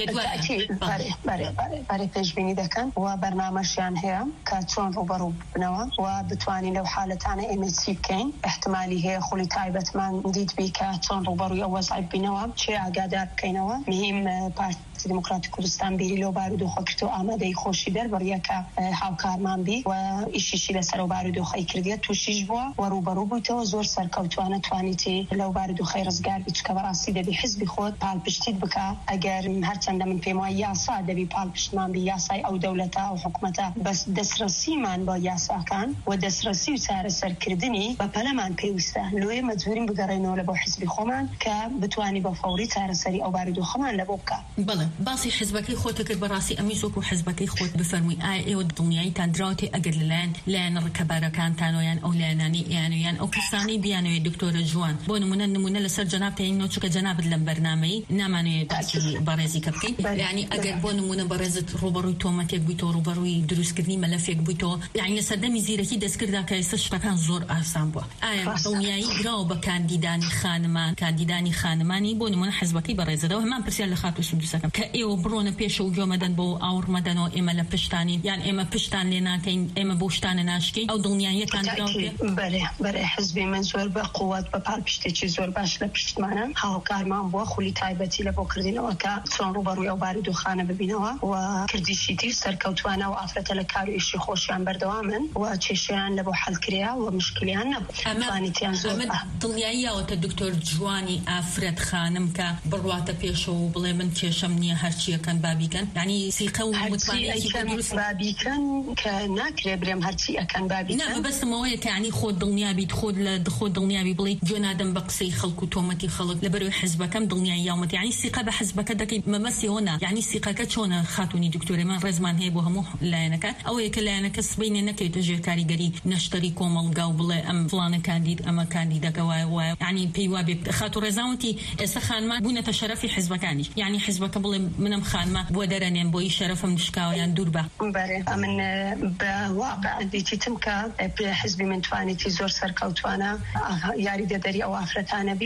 بەرێ پێشبینی دەکەن و بەرنامەشیان هەیە کە چۆن ڕوبەڕوو بنەوە و بتوانین لەو حالەتانە ئێمە چی بکەین احتمالی هەیە خولی تایبەتمان دیت بی کە چۆن ڕوبەڕووی ئەو وەزعی بینەوە چێ ئاگادار بکەینەوە مهم پارتی دموکراتی کوردستان بیری لەو بارودۆخە کرد و ئامادەی خۆشی دەربڕیە کە هاوکارمان بی و ئیشیشی لەسەر و بارودۆخەی کردیە تووشیش بووە و ڕوبەڕوو بوویتەوە زۆر سەرکەوتوانە توانیتی لەو بارودۆخەی ڕزگار بیت کە بەڕاستی دەبی حزبی خۆت پاڵپشتیت بکە ئەگەر هەرچەندە من پێم وایە یاسا دەبی پاڵپشتمان بی یاسای ئەو دەوڵەتە ئەو حکومەتە بەس دەسرەسیمان بە یاساکان و دەسرەسی و چارەسەرکردنی بە پەلەمان پێویستە لۆیە مەجبورین بگەڕێنەوە لە بۆ حزبی خۆمان کە بتوانی بە فەوری چارەسەری ئەو بارودۆخەمان لە بۆ بکە بەڵێ باسی حزبەکەی خۆتە کرد بەڕاستی ئەمی زۆک و حزبەکەی خۆت بفەرمووی ئایا ئێوە دڵنیاییتان دراوەتێ ئەگەر لەلایەن لایەن ڕکەبارەکانتانەوەیان ئەو لایەنانی ئیانویان ئەو کەسانی بیانەوەی دکتۆرە جوان بۆ نمونە نمونە لەسەر جەناب تەینەوە چونکە جەنابت لەم بەرنامەی نامانەوێت باسی بەڕێزی کە بکەین یعنی ئەگەر بۆ نمونە بەڕێزت ڕوبەڕووی تۆمەتێک بوویتەوە ڕوبەڕووی دروستکردنی مەلەفێک بوویتەوە یعنی سەردەمی زیرەکی دەستکردا کە ئێستا شتەکان زۆر ئاسان بووە ئایا دڵنیایی دراوە بە کاندیدانی خانمان کاندیدانی خانمانی بۆ نمونە حزبەکەی بەڕێزەدەوە هەمان پرسیار لە خات و سندوسەکەم کە ئێوە بڕۆنە پێش و گوێمەدەن بۆ ئاوڕمەدەنەوە ئێمە لە پشتانین یان ئێمە پشتان لێ ناکەین ئێمە بۆ شتانە ناشکەین ئەو دڵنیاییەکان بەرێ بەرێ حزبی من زۆر بە قووەت بە پاڵپشتێکی زۆر باش لە پشتمانە هاوکارمان بووە خولی تایبەتی لە بۆ کردنەوە کە چۆن ڕوبەڕووی ئەو بارودۆخانە ببینەوە و کردیشی تر سەرکەوتوانە و ئافرەتە لە کار و ئیشی خۆشیان بەردەوامن و کێشەیان لە بۆ حەلکریا و مشکلیان نەبووانیتیان زۆر دڵنیاییەوەتە دکتۆر جوانی ئافرەت خانم کە بڕواتە پێشەوە و بڵێ من کێشەم نییە هەرچیەکەن بابیکەن یعنی سیقە و متوانێتی بابیکەن کە ناکرێ برێم هەرچی ئەکەن بابیکەن بەستمەوەیە کە ینی خۆت دڵنیابیت خۆت لە خۆت دڵنیابی بڵێ گوێ نادەم بە قسەی خەڵک و تۆمەتی خەڵک لەبەرەوەی حزبەکەم دڵنیایی یاومەت یعنی سیقە بە حزبەکە دەکەیت مەمەسیەوە نا یعنی سیقەکە چۆنە خاتونی دکتۆرە من ڕێزمان هەیە بۆ هەموو لایەنەکان ئەوەیە کە لایەنەکە سبەینێ نەکەیتە ژێر کاریگەری نەشتەری کۆمەڵگا و بڵێ ئەم فڵانە کاندید ئەمە کاندیدەکە وایە وایە یعنی پێی وابێ خات و ڕێزاوەتی ئێستا خانمان بوونەتە شەرەفی حزبەکانیش یعنی حزبەکە بڵێ منم خانمە بۆ دەرەنێم بۆی شەرەفم دشکاوە یان دوور بە بەرێ من بە واقع دیتیتم کە حزبی من توانێتی زۆر سەرکەوتوانە یاری دەدەری ئەو ئافرەتانە بی و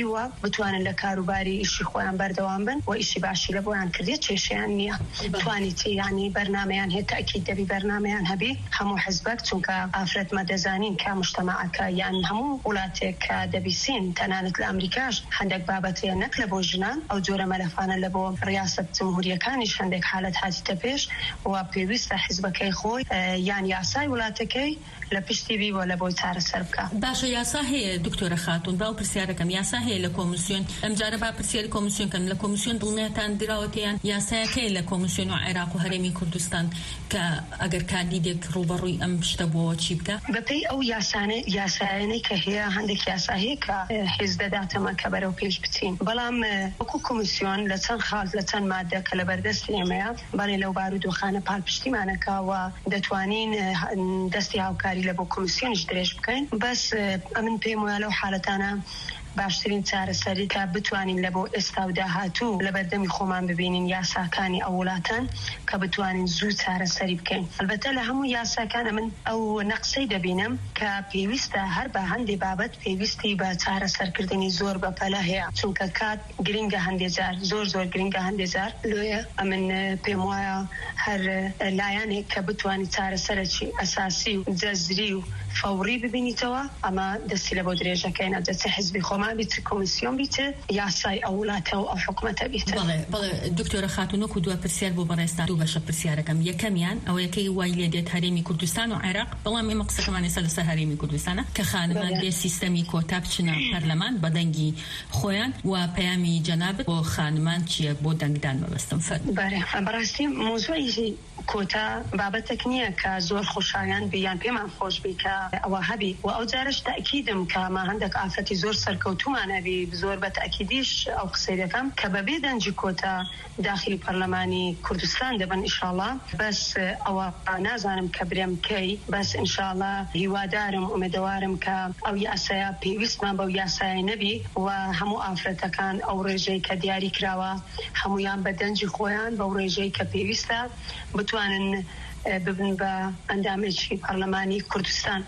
و بتوانن لە کاروباری ئیشی خۆیان بەردەوام بن و ئیشی باشی لە بۆیان کردێت کێشیان نییە توانیتی ینی بەرنمەیان هەیە تاکید دەبی بەرنمەیان هەبی هەموو حزبەک چونکە ئافرەت مەدەزانین کە مجتەمەعەکە یان هەموو وڵاتێک کە دەبیسین تەنانەت لە ئەمریکاش هەندێک بابەتەیە نەک لە بۆ ژنان ئەو جۆرە مەلەفانە لە بۆ ڕیاسەت جمهوریەکانیش هەندێک حالەت هاتیتە پێش و پێویستە حزبەکەی خۆی یان یاسای وڵاتەکەی لە پشتی بی بۆ لە بۆی چارەسەر بکە. باشە یاسا هەیە دکتۆرە خاتون باو پرسیارەکەم یاسا هەیە لە کۆمیسیۆن ئەمجارە با پرسیاری کۆمیسیۆن کەم لە کۆمیسیۆن دڵنیاتان دراوەتیان یاسایەکەی لە کۆمیسیۆن و عێراق و هەرێمی کوردستان کە ئەگەر کاندیدێک ڕوبەڕووی ئەم شتە بۆ چی بکە؟ بەپێی ئەو یاسانە یاسایانەی کە هەیە هەندێک یاسا هەیە کە حیز دەداتەمە کە بەرەو پێش بچین بەڵام وەکو کۆمیسیۆن لە چەند خاڵ لە چەند مادە کە لە بەردەستی ئێمەیە بەڵێ لەو بارودۆخانە پاڵپشتیمانەکەوە دەتوانین دەستی هاوکاری لە بۆ کۆمیسیۆنیش درێژ بکەین بەس ئەمن پێم وایە لەو حالەتانە باشترین چارەسەری کە بتوانین لە بۆ ئێستا و داهاتوو لە بەردەمی خۆمان ببینین یاساکانی ئەو وڵاتان کە بتوانین زوو چارەسەری بکەین البەتە لە هەموو یاساکانە من ئەو نەقسەی دەبینم کە پێویستە هەر بە هەندێ بابەت پێویستی بە چارەسەرکردنی زۆر بەپەلە هەیە چونکە کات گرینگە هەندێک جار زۆر زۆر گرینگە هەندێک جار لۆیە ئەمن پێم وایە هەر لایەنێک کە بتوانی چارەسەرێکی ئەساسی و جەزری و فەوری ببینیتەوە ئەمە دەستی لە بۆ درێژەکەینە دەچە حیزبی خۆمان بیت کۆمیسیۆن بیتە یاسای ئەو وڵاتە و ئەو حکومەتە بیتە. بەڵێ بەڵێ دکتۆرە خاتون وەکو دووە پرسیار بۆ بەڕێستا دوو بەشە پرسیارەکەم یەکەمیان ئەوە یەکەی وای لێ دێت هەرێمی کوردستان و عێراق بەڵام ئێمە قسەکەمان ێستا لەسەر هەرێمی کوردستانە کە خانمان دێ سیستەمی کۆتا بچنە پەرلەمان بە دەنگی خۆیان و پەیامی جەنابەت بۆ خانمان چییە بۆ دەنگدان مەبەستم فەر. بەڵێ بەڕاستی مۆزوعی کۆتا بابەتێک نییە کە زۆر خۆشایان بیان پێمان خۆش بی کە ئەوە هەبی و ئەو جارش تاکیدم کە ما هەندێک ئافرەتی زۆر سەرکەوتومانەبی زۆر بە تاکیدیش ئەو قسەی دەکەم کە بەبێ دەنجی کۆتا داخلی پەرلەمانی کوردستان دەبن ئینشاءڵڵا بەس ئەوە نازانم کە برێم کەی بەس ئینشاءڵڵا هیوادارم ئومێدەوارم کە ئەو یاسایە پێویستمان بەو یاسایە نەبی و هەموو ئافرەتەکان ئەو ڕێژەی کە دیاری کراوە هەمویان بە دەنجی خۆیان بەو ڕێژەی کە پێویستە بتوانن ببن بە ئەندامێکی پەرلەمانی کوردستان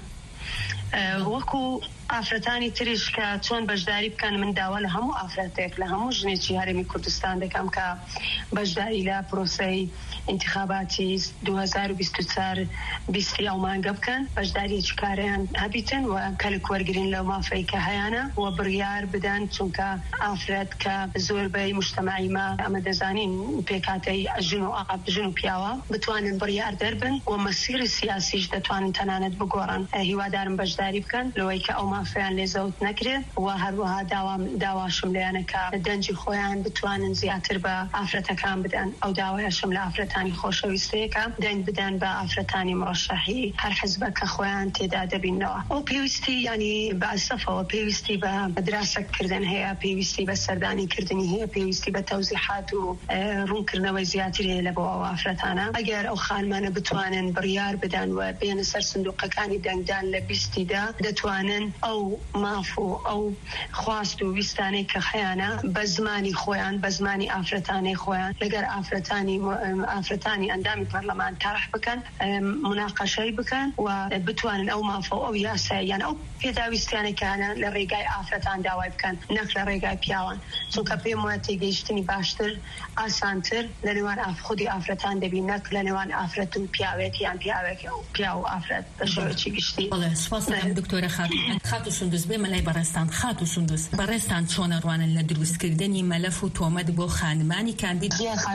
وەکو ئافرەتانی تریش کە چۆن بەشداری بکەن من داوا لە هەموو ئافرەتێک لە هەموو ژنێکی هەرێمی کوردستان دەکەم کە بەشداری لە پرۆسەی انتخاباتی دوو هەزار و بیست و چوار بیستی ئەو مانگە بکەن بەشداریەکی کاریان هەبیتن و کەلک وەرگرین لەو مافەی کە هەیەنە و بڕیار بدەن چونکە ئافرەت کە زۆربەی مجتەمەعی ما ئەمە دەزانین پێکاتەی ژن و ئاقا ژن و پیاوە بتوانن بڕیار دەربن و مەسیری سیاسیش دەتوانن تەنانەت بگۆڕن هیوادارم بەشداری بکەن لەوەی کە ئەو مافیان لێزەوت نەکرێت و هەروەها داواشم لێیانە کە دەنجی خۆیان بتوانن زیاتر بە ئافرەتەکان بدەن ئەو داوایەشم لە ئافرەتانی خۆشەویستەیەکە دەنگ بدەن بە ئافرەتانی مڕەشەحی هەر حزبە کە خۆیان تێدا دەبینەوە ئەو پێویستی ینی بەئەسەفەوە پێویستی بە دراسەکردن هەیە پێویستی بە سەردانیکردنی هەیە پێویستی بە تەوزیحات و ڕوونکردنەوەی زیاتر هەیە لە بۆ ئەو ئافرەتانە ئەگەر ئەو خانمانە بتوانن بڕیار بدەن و بێنە سەر سندوقەکانی دەنگدان لە بیستیدا دەتوانن ئەو ماف و ئەو خواست و ویستانەی کە خەیانە بە زمانی خۆیان بە زمانی ئافرەتانی خۆیان لەگەر ئافرەتانی ئافرەتانی ئەندامی پەرلەمان تاڕح بکەن مناقەشەی بکەن و بتوانن ئەو مافە و ئەو یاسای یان ئەو پێداویستیانێکانە لە ڕێگای ئافرەتان داوای بکەن نەک لە ڕێگای پیاوان چونکە پێم وایە تێگەیشتنی باشتر ئاسانتر لە نێوان خودی ئافرەتان دەبی نەک لە نێوان ئافرەت و پیاوێک یان پیاوێک پیا و ئافرەت بە شێوەیەکی گشتی. بەڵێ سوپاس دەکەم دکتۆرە خاتون. خاتو سندوس بێمە لای بەڕێستان خاتو سندوس بەڕێستان چۆنە ڕوانن لە دروستکردنی مەلەف و تۆمەت بۆ خانمانی کاندید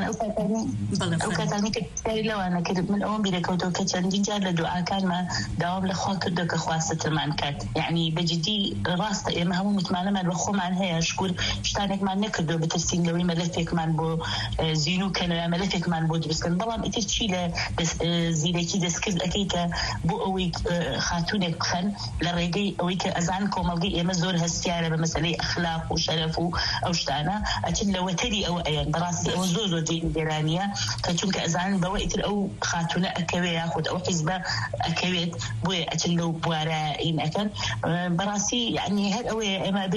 ئەو کاتانی کەسەری لەوانە کرد من ئەوم بیرەکەوتەوە کە چەندین جار لە دوعاکانمان داوام لە خوا کردو کە خوا سترمان کات یعنی بەجددی ڕاستە ئێمە هەموو متمانەمان بە خۆمان هەیە شکور شتانێکمان نەکردو بترسین لەوەی مەلەفێکمان بۆ زین و کەنەوە مەلەفێکمان بۆ دروستکردن بەڵام ئیتر چی لە زیرێکی دەستکرد ئەەکەی کە بۆ ئەوەی خاتونێک بخەن لە ڕێگەی ئەوەی کە ئەزان کۆمەڵگەی ئێمە زۆر هەستیارە بە مەسەلەی ئەخلاق و شەرەف و ئەو شتانە ئەچن لە وەتەری ئەوە ئەیان بەڕاستی ئەوە زۆر زۆر جێرانیە کە چونکە ئەزان بەوە ئیتر ئەو خاتونە ئەکەوێ یاخود ئەو حیزبە ئەکەوێت بۆیە ئەچن لەو بوارە ئین ئەەکەن بەڕاستی یعنی هەر ئەوەیە ئێمە بێن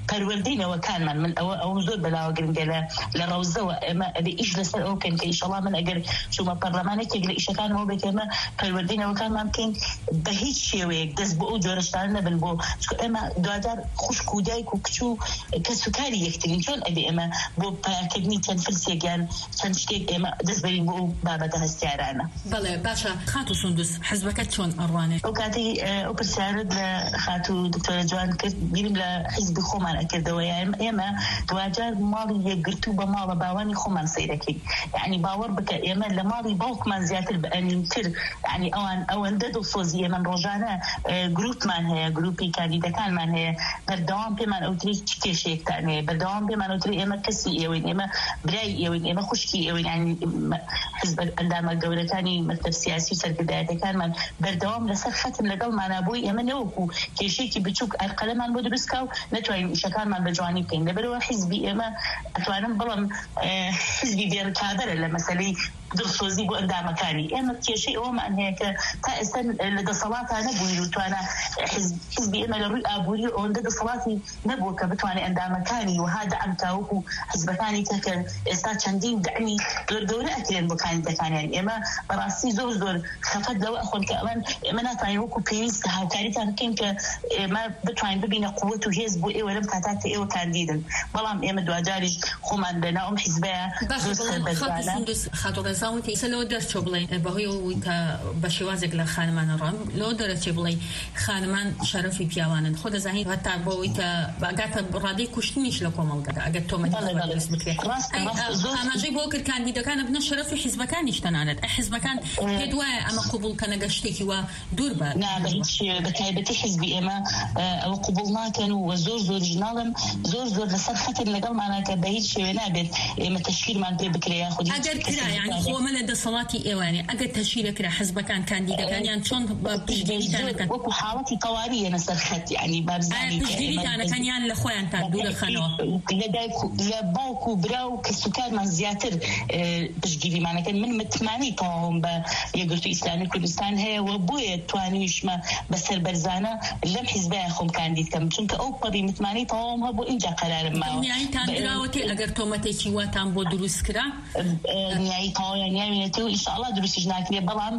پەروەردەینەوەکانمان من ئەوە ئەوم زۆر بەلاوە گرنگە لە ڕەوزەوە ئێمە ئەبێ ئیش لەسەر ئەو بکەین کە ئینشەڵڵا من ئەگەر چوومە پەرلەمانێکێک لە ئیشەکانەوە بێت ئێمە پەروەردەینەوەکانمان بکەین بە هیچ شێوەیەک دەست بۆ ئەو جۆرەشتانە نەبن بۆ ئێمە دوادار خوشک و دایک و کچ و کەس و کاری یەکترین چۆن ئەبێ ئێمە بۆ پایانکردنی چەند فرسێکیان چەند شتێک ئێمە دەست بەرین بۆ ئەو بابەتە هەستیارانە. بەڵێ باشە خات و سوندوس حیزبەکەت چۆن ئەڕوانێت؟ ئەو کاتی ئەو پرسیارت لە خات و دکتۆرە جوان کرد بیرم لە حیزبی خۆمان ئەکردەوە ئێمە دوجار ماڵی یەکگرتو بە ماڵە باوانی خۆمان سەیرەکەین یعنی باوەڕ بکە ئێمە لە ماڵی باوکمان زیاتر بەئەمینتر یعنی ئەوان ئەوەندە دڵسۆزی ئێمە ڕۆژانە گروپمان هەیە گروپی کاندیدەکانمان هەیە بەردەوام پێمان ئەوتری چ کێشەیەکتان هەیە بەردەوام پێمان ئەوتری ئێمە کەسی ئێوەین ئێمە برای ئێوەین ئێمە خوشکی ئێوەین یعنی حیزب ئەندامە گەورەکانی مەکتەب سیاسی و سەرکردایەتەکانمان بەردەوام لەسەر ختم لەگەڵمانە بووی ئێمە نەوەکو کێشەیەکی بچووک ئەرقەلەمان بۆ دروستکە و نەتوانین ئیشەکانمان بە جوانی بکەین لەبەرەوە حیزبی ئێمە ئەتوانم بڵم حیزبی بێڕکابەرە لە مەسەلەی دڵسۆزی بۆ ئەندامەکانی ئێمە کێشەی ئەوەمان هەیە کە تا ئێستا لە دەسەڵاتە نەبووین و توانە حیزبی ئێمە لە ڕووی ئابووری ئەوەندە دەسەڵاتی نەبووە کە بتوانێت ئەندامەکانی وها دەعم تاوەکو حیزبەکانی کە ئێستا چەندین دەعمی گەورە ئەکرێن بۆ کاندیدەکانیان ئێمە بەڕاستی زۆر زۆر خەفەت لەوە ئەخۆن کە ئەوان ئێمە ناتوانین وەکو پێویست هاوکاریتان بکەین کە ئێمە بتوانین ببینە قووەت و هێز بۆ ئێوە لەم کاتات کە ئێوە کاندیدن بەڵام ئێمە دوجاریش خۆمان لەناو ئەم حیزبەیە زاوتی سلو درچو بڵێ بەهۆی ئەوەی کە بە شێوازێک لە خانمانە ڕام لەوە دەرەچێ بڵێ خانمان شەرەفی پیاوانن خۆ دەزانیت هەتا بۆەوەی کە ئەگاتە ڕادەی کوشتنیش لە کۆمەڵگەدا ئەگەر تۆمەتی دەست بکرێت ئاماژەی بۆ کرد کاندیدەکانە بنە شەرەفی حیزبەکانیش تەنانەت حیزبەکان پێت وایە ئەمە قبوڵ کە نەگە شتێکی وا دوور بە بە تایبەتی حیزبی ئێمە ئەوە قبوڵ ناکەن و زۆر زۆر ژناڵم زۆر زۆر لەسەر خەتر لەگەڵمانە کە بە هیچ شێوێ نابێت ئێمە تەشکیلمان پێ بکرێ خودی ئەگەر کرا یعنی خۆمە لە دەسەڵاتی ئێوانێ ئەگەر تەشکیلەکرا حیزبەکان کاندیدەکانیان چۆن پشتگیریدانەکەن وەکو حاڵەتی تەواویە لەسەر خەت یعنی بابزانی پشتگیریدانەکانیان لە خۆیان تا دوورە خەنەوە لە باوک و برا و کەسوکارمان زیاتر پشتگیریمانەکەن من متمانی تەواوم بە یەکگرتووی ئیسلامی کوردستان هەیە و بۆیە توانیشمە بەسەر بەرزانە لەم حیزبەیە خۆم کاندیدکەم چونکە ئەو پەڕی متمانی تەواوم هەبوو اینجا قەرارم ماوە نیاییتان دراوەتێ ئەگەر تۆمەتێکی واتان بۆ دروست کرا نیایی تەواویان نیاوێنێتەوە ئینشاءالله دروستیش ناکرێ بەڵام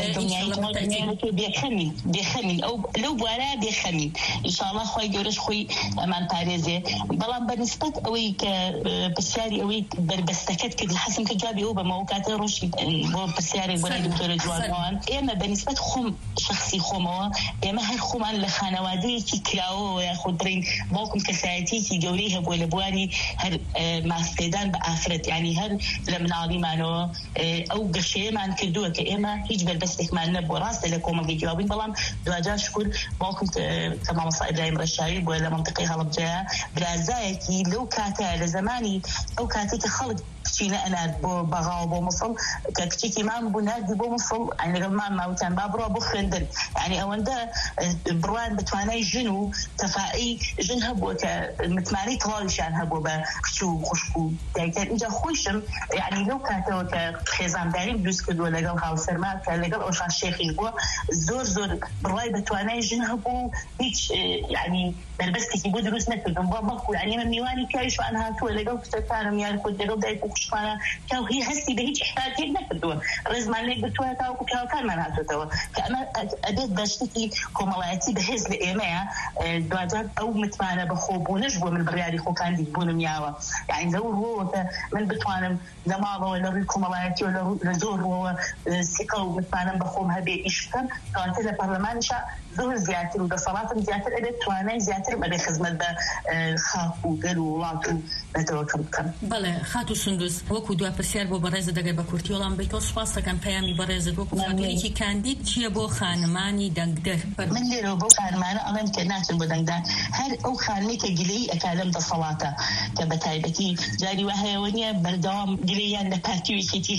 بێخەمین بێخەمین ئەو لەو بوارە بێخەمین ئینشاءالله خۆی گەورەش خۆی ئەمان پارێزێ بەڵام بەنسبەت ئەوەی کە پرسیاری ئەوەی بربەستەکەت کرد حەسم کە جوابی ئەو بەمەوە کاتە ڕۆژی بۆ پرسیارێک بۆ دکتۆرە جوانەوەن ئێمە بەنسبەت خۆم شخصی خۆمەوە ئێمە هەر خۆمان لە خانەوادەیەکی کراوەوە یاخود دڕین باوکم کەسایەتیەکی گەورەی هەبووە لە بواری هەر ماسپێدان بە ئافرەت یعنی هەر لە مناڵیمانەوە ئەو گەشەیەمان کردووە کە ئێمە هیچ بەربەستێکمان نەبووە ڕاستە لە کۆمەڵگەی جوابین بەڵام دوجار شکر باوکم کە مامۆستا ئیبراهیم ڕەشاوی بووە لە مەنتیقەی هەڵەبجەیە برازایەکی لەو کاتە لە زمانی ئەو کاتێک کە خەڵک کچینە ئەنارد بۆ بەغاوە بۆ مەسڵ کە کچێکی مام بوو ناردی بۆ مەسڵ ئەنی لەگەڵ مام ماوتان با بڕۆ بۆ خوێندن یعنی ئەوەندە بڕوان بتوانای ژن و تەفاعی ژن هەبووە کە متمانەی تەواویشیان هەبووە بە کچ و خوشک و دایکان اینجا خۆشم یعنی لەو کاتەوە کە خێزانداریم دروست کردووە لەگەڵ هاوسەرما کە لەگەڵ ئەوشان شێخی بووە زۆر زۆر بڕوای بەتوانای ژن هەبوو هیچ یعنی بربەستێکی بۆ دروست نەکردم بۆ بەڵکو یعنی ئێمە میوانی پیاویشوان هاتووە لەگەڵ کچەکانم یان خۆ لەگەڵ دایک و خوشکانە کاو هی هەستی بە هیچ شتێک نەکردووە ڕێزمان لێک بتوانێت تاوەکو پیاوەکانمان هاتوێتەوە کە ئەمە ئەبێت بەشتێکی کۆمەڵایەتی بەهێز لە ئێمەیە دوجار ئەو متمانە بەخۆبوونەش بووە من بڕیاری خۆکاندید بوونم یاوە یعنی لەو ڕۆوە کە من بتوانم لە ماڵەوە لە ڕووی کۆمەڵایەتی و لە زۆر ڕۆوە سیقە و متمانم بەخۆم هەبێ ئیش بکەم کەواتە لە پەرلەمانیشا زۆر زیاتر و دەسەڵاتم زیاتر ئەبێت توانای زیاتر بەبێ خزمەت بە خاک و گەر و وڵات و نەتەوەکەم بکەم. بەڵێ خات و سندوس وەکو دوا پرسیار بۆ بەڕێزە دەگەر بە کورتی وەڵام بیتەوە سوپاس دەکەم پەیامی بەڕێزت وەکو خاتوونێکی کاندید چییە بۆ خانمانی دەنگدەر؟ من لێرەوە بۆ خانمانە ئەڵێم کە ناچن بۆ دەنگدان هەر ئەو خانمەی کە گلەی ئەکا لەم دەسەڵاتە کە بە تایبەتی جاری وا هەیەوە نییە بەردەوام گلەیان لە پارتیوێکێتی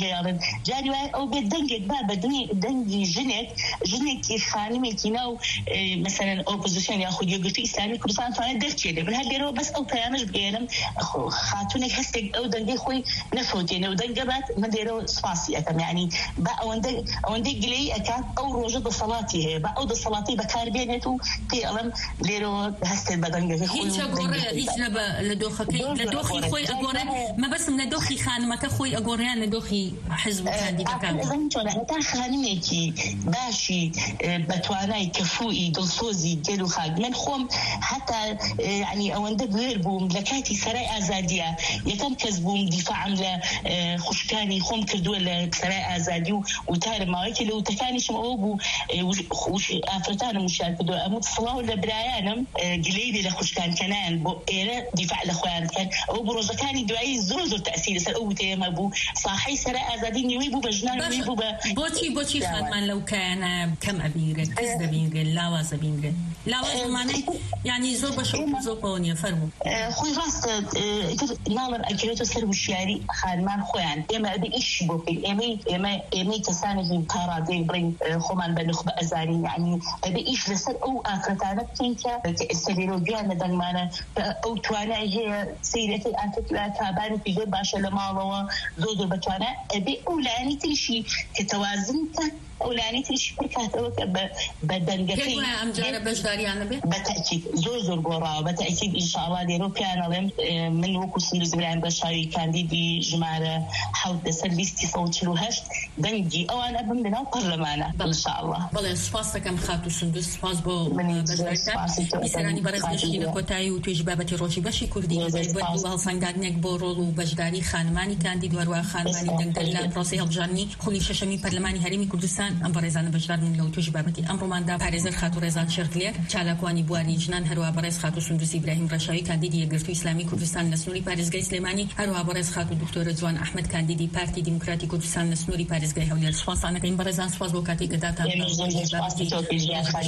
هيارن جاري او بدنجك باب دني دنجي جنك جنك خانمك ناو مثلا اوبوزيشن ياخذ يقول اسلامي كردستان فانا درت كده من هالديرو بس او بيانج بقيلم خاتونك هستك او دنجي خوي نفوت يعني ودنجبات ما ديرو سفاسي اكم يعني با وندق وندق لي اكاد او روجد صلاتي هي با او صلاتي بكار بينتو في علم ديرو هست بدنجي خوي هيك اغوري هيك لبا لدوخكي لدوخي خوي اغوري ما بس من لدوخي خانمك خوي اغوريان لدوخي حزب كاندي بكام اذا ترى حتى خانميكي باشي بتواناي كفوئي دلسوزي ديلو خاج من خوم حتى يعني اوند غير بوم لكاتي سراي ازاديه يتم كسبوم دفاع عن خشكاني خوم كردو سراي ازادي وتار مايك لو تكاني شموبو وش افرتان مشاركه اموت صلاه ولا برايانم قليلي لخشكان كنان بو ايره دفاع الاخوان كان او بروزكاني دعي زوزو تاثير ساوتي ما بو صاحي سراي ازادي ويبو بجنان ويبو بوتي بوتي خانمان لو كان كم ابينغ كز بينغ لا واز بينغ لا واز معناه يعني زو بشو زو بونيا فرمو خوي راست نالر اجريتو سر وشياري خانمان خوان اما ابي ايش بوكي امي اما امي تساني كارادي برين خومان بنخب ازاري يعني ابي ايش لسر او اخرتانا كينكا السبيلو جانا دنمانا او توانا هي سيرتي انت لا تابان في جيب باشا لمالو زوزو بتوانا ابي اولاني تلشي كتوازنك أولاني تريش بركات أو بدنجتي. كيف ما أم جارة بجداري أنا به؟ بتأكيد زوزر قرا بتأكيد إن شاء الله ديرو كان لهم من وقت سيرز بران بشاي كانديدي جماعة حاول تسليستي صوت لوهش دنجي أو أنا بمنا برلمانة إن شاء الله. بله سفاس كم خاتو سندس سفاس بو بجدارتا. إسراني برز بشينا كوتاي وتجبابتي روشي بشي كردي زي بدو هالسنجادنك بورولو بجداري خانماني كانديد وروا خانماني دنجلا بروسي هالجاني خلي ششمي برلماني هرمي كردستان ام برزان بجدار من لو تجبابتي امر ماندا پارێزەر خاتو رێزان شرقلێر چالاکوانی بواری جنان هەروە بەڕێز خاتو سندوس ئیبراهیم ڕەشاوی کاندیدی یەکگرتووی ئیسلامی کوردستان لە سنووری پارێزگای سلێمانی هەروە بەڕێز خاتو دکتۆرە جوان ئەحمەد کاندیدی پارتی دیموکراتی کوردستان لە سنووری پارێزگای هەولێر سوپاسانەکەین بەڕێزان سوپاس بۆ کاتێک کە داتان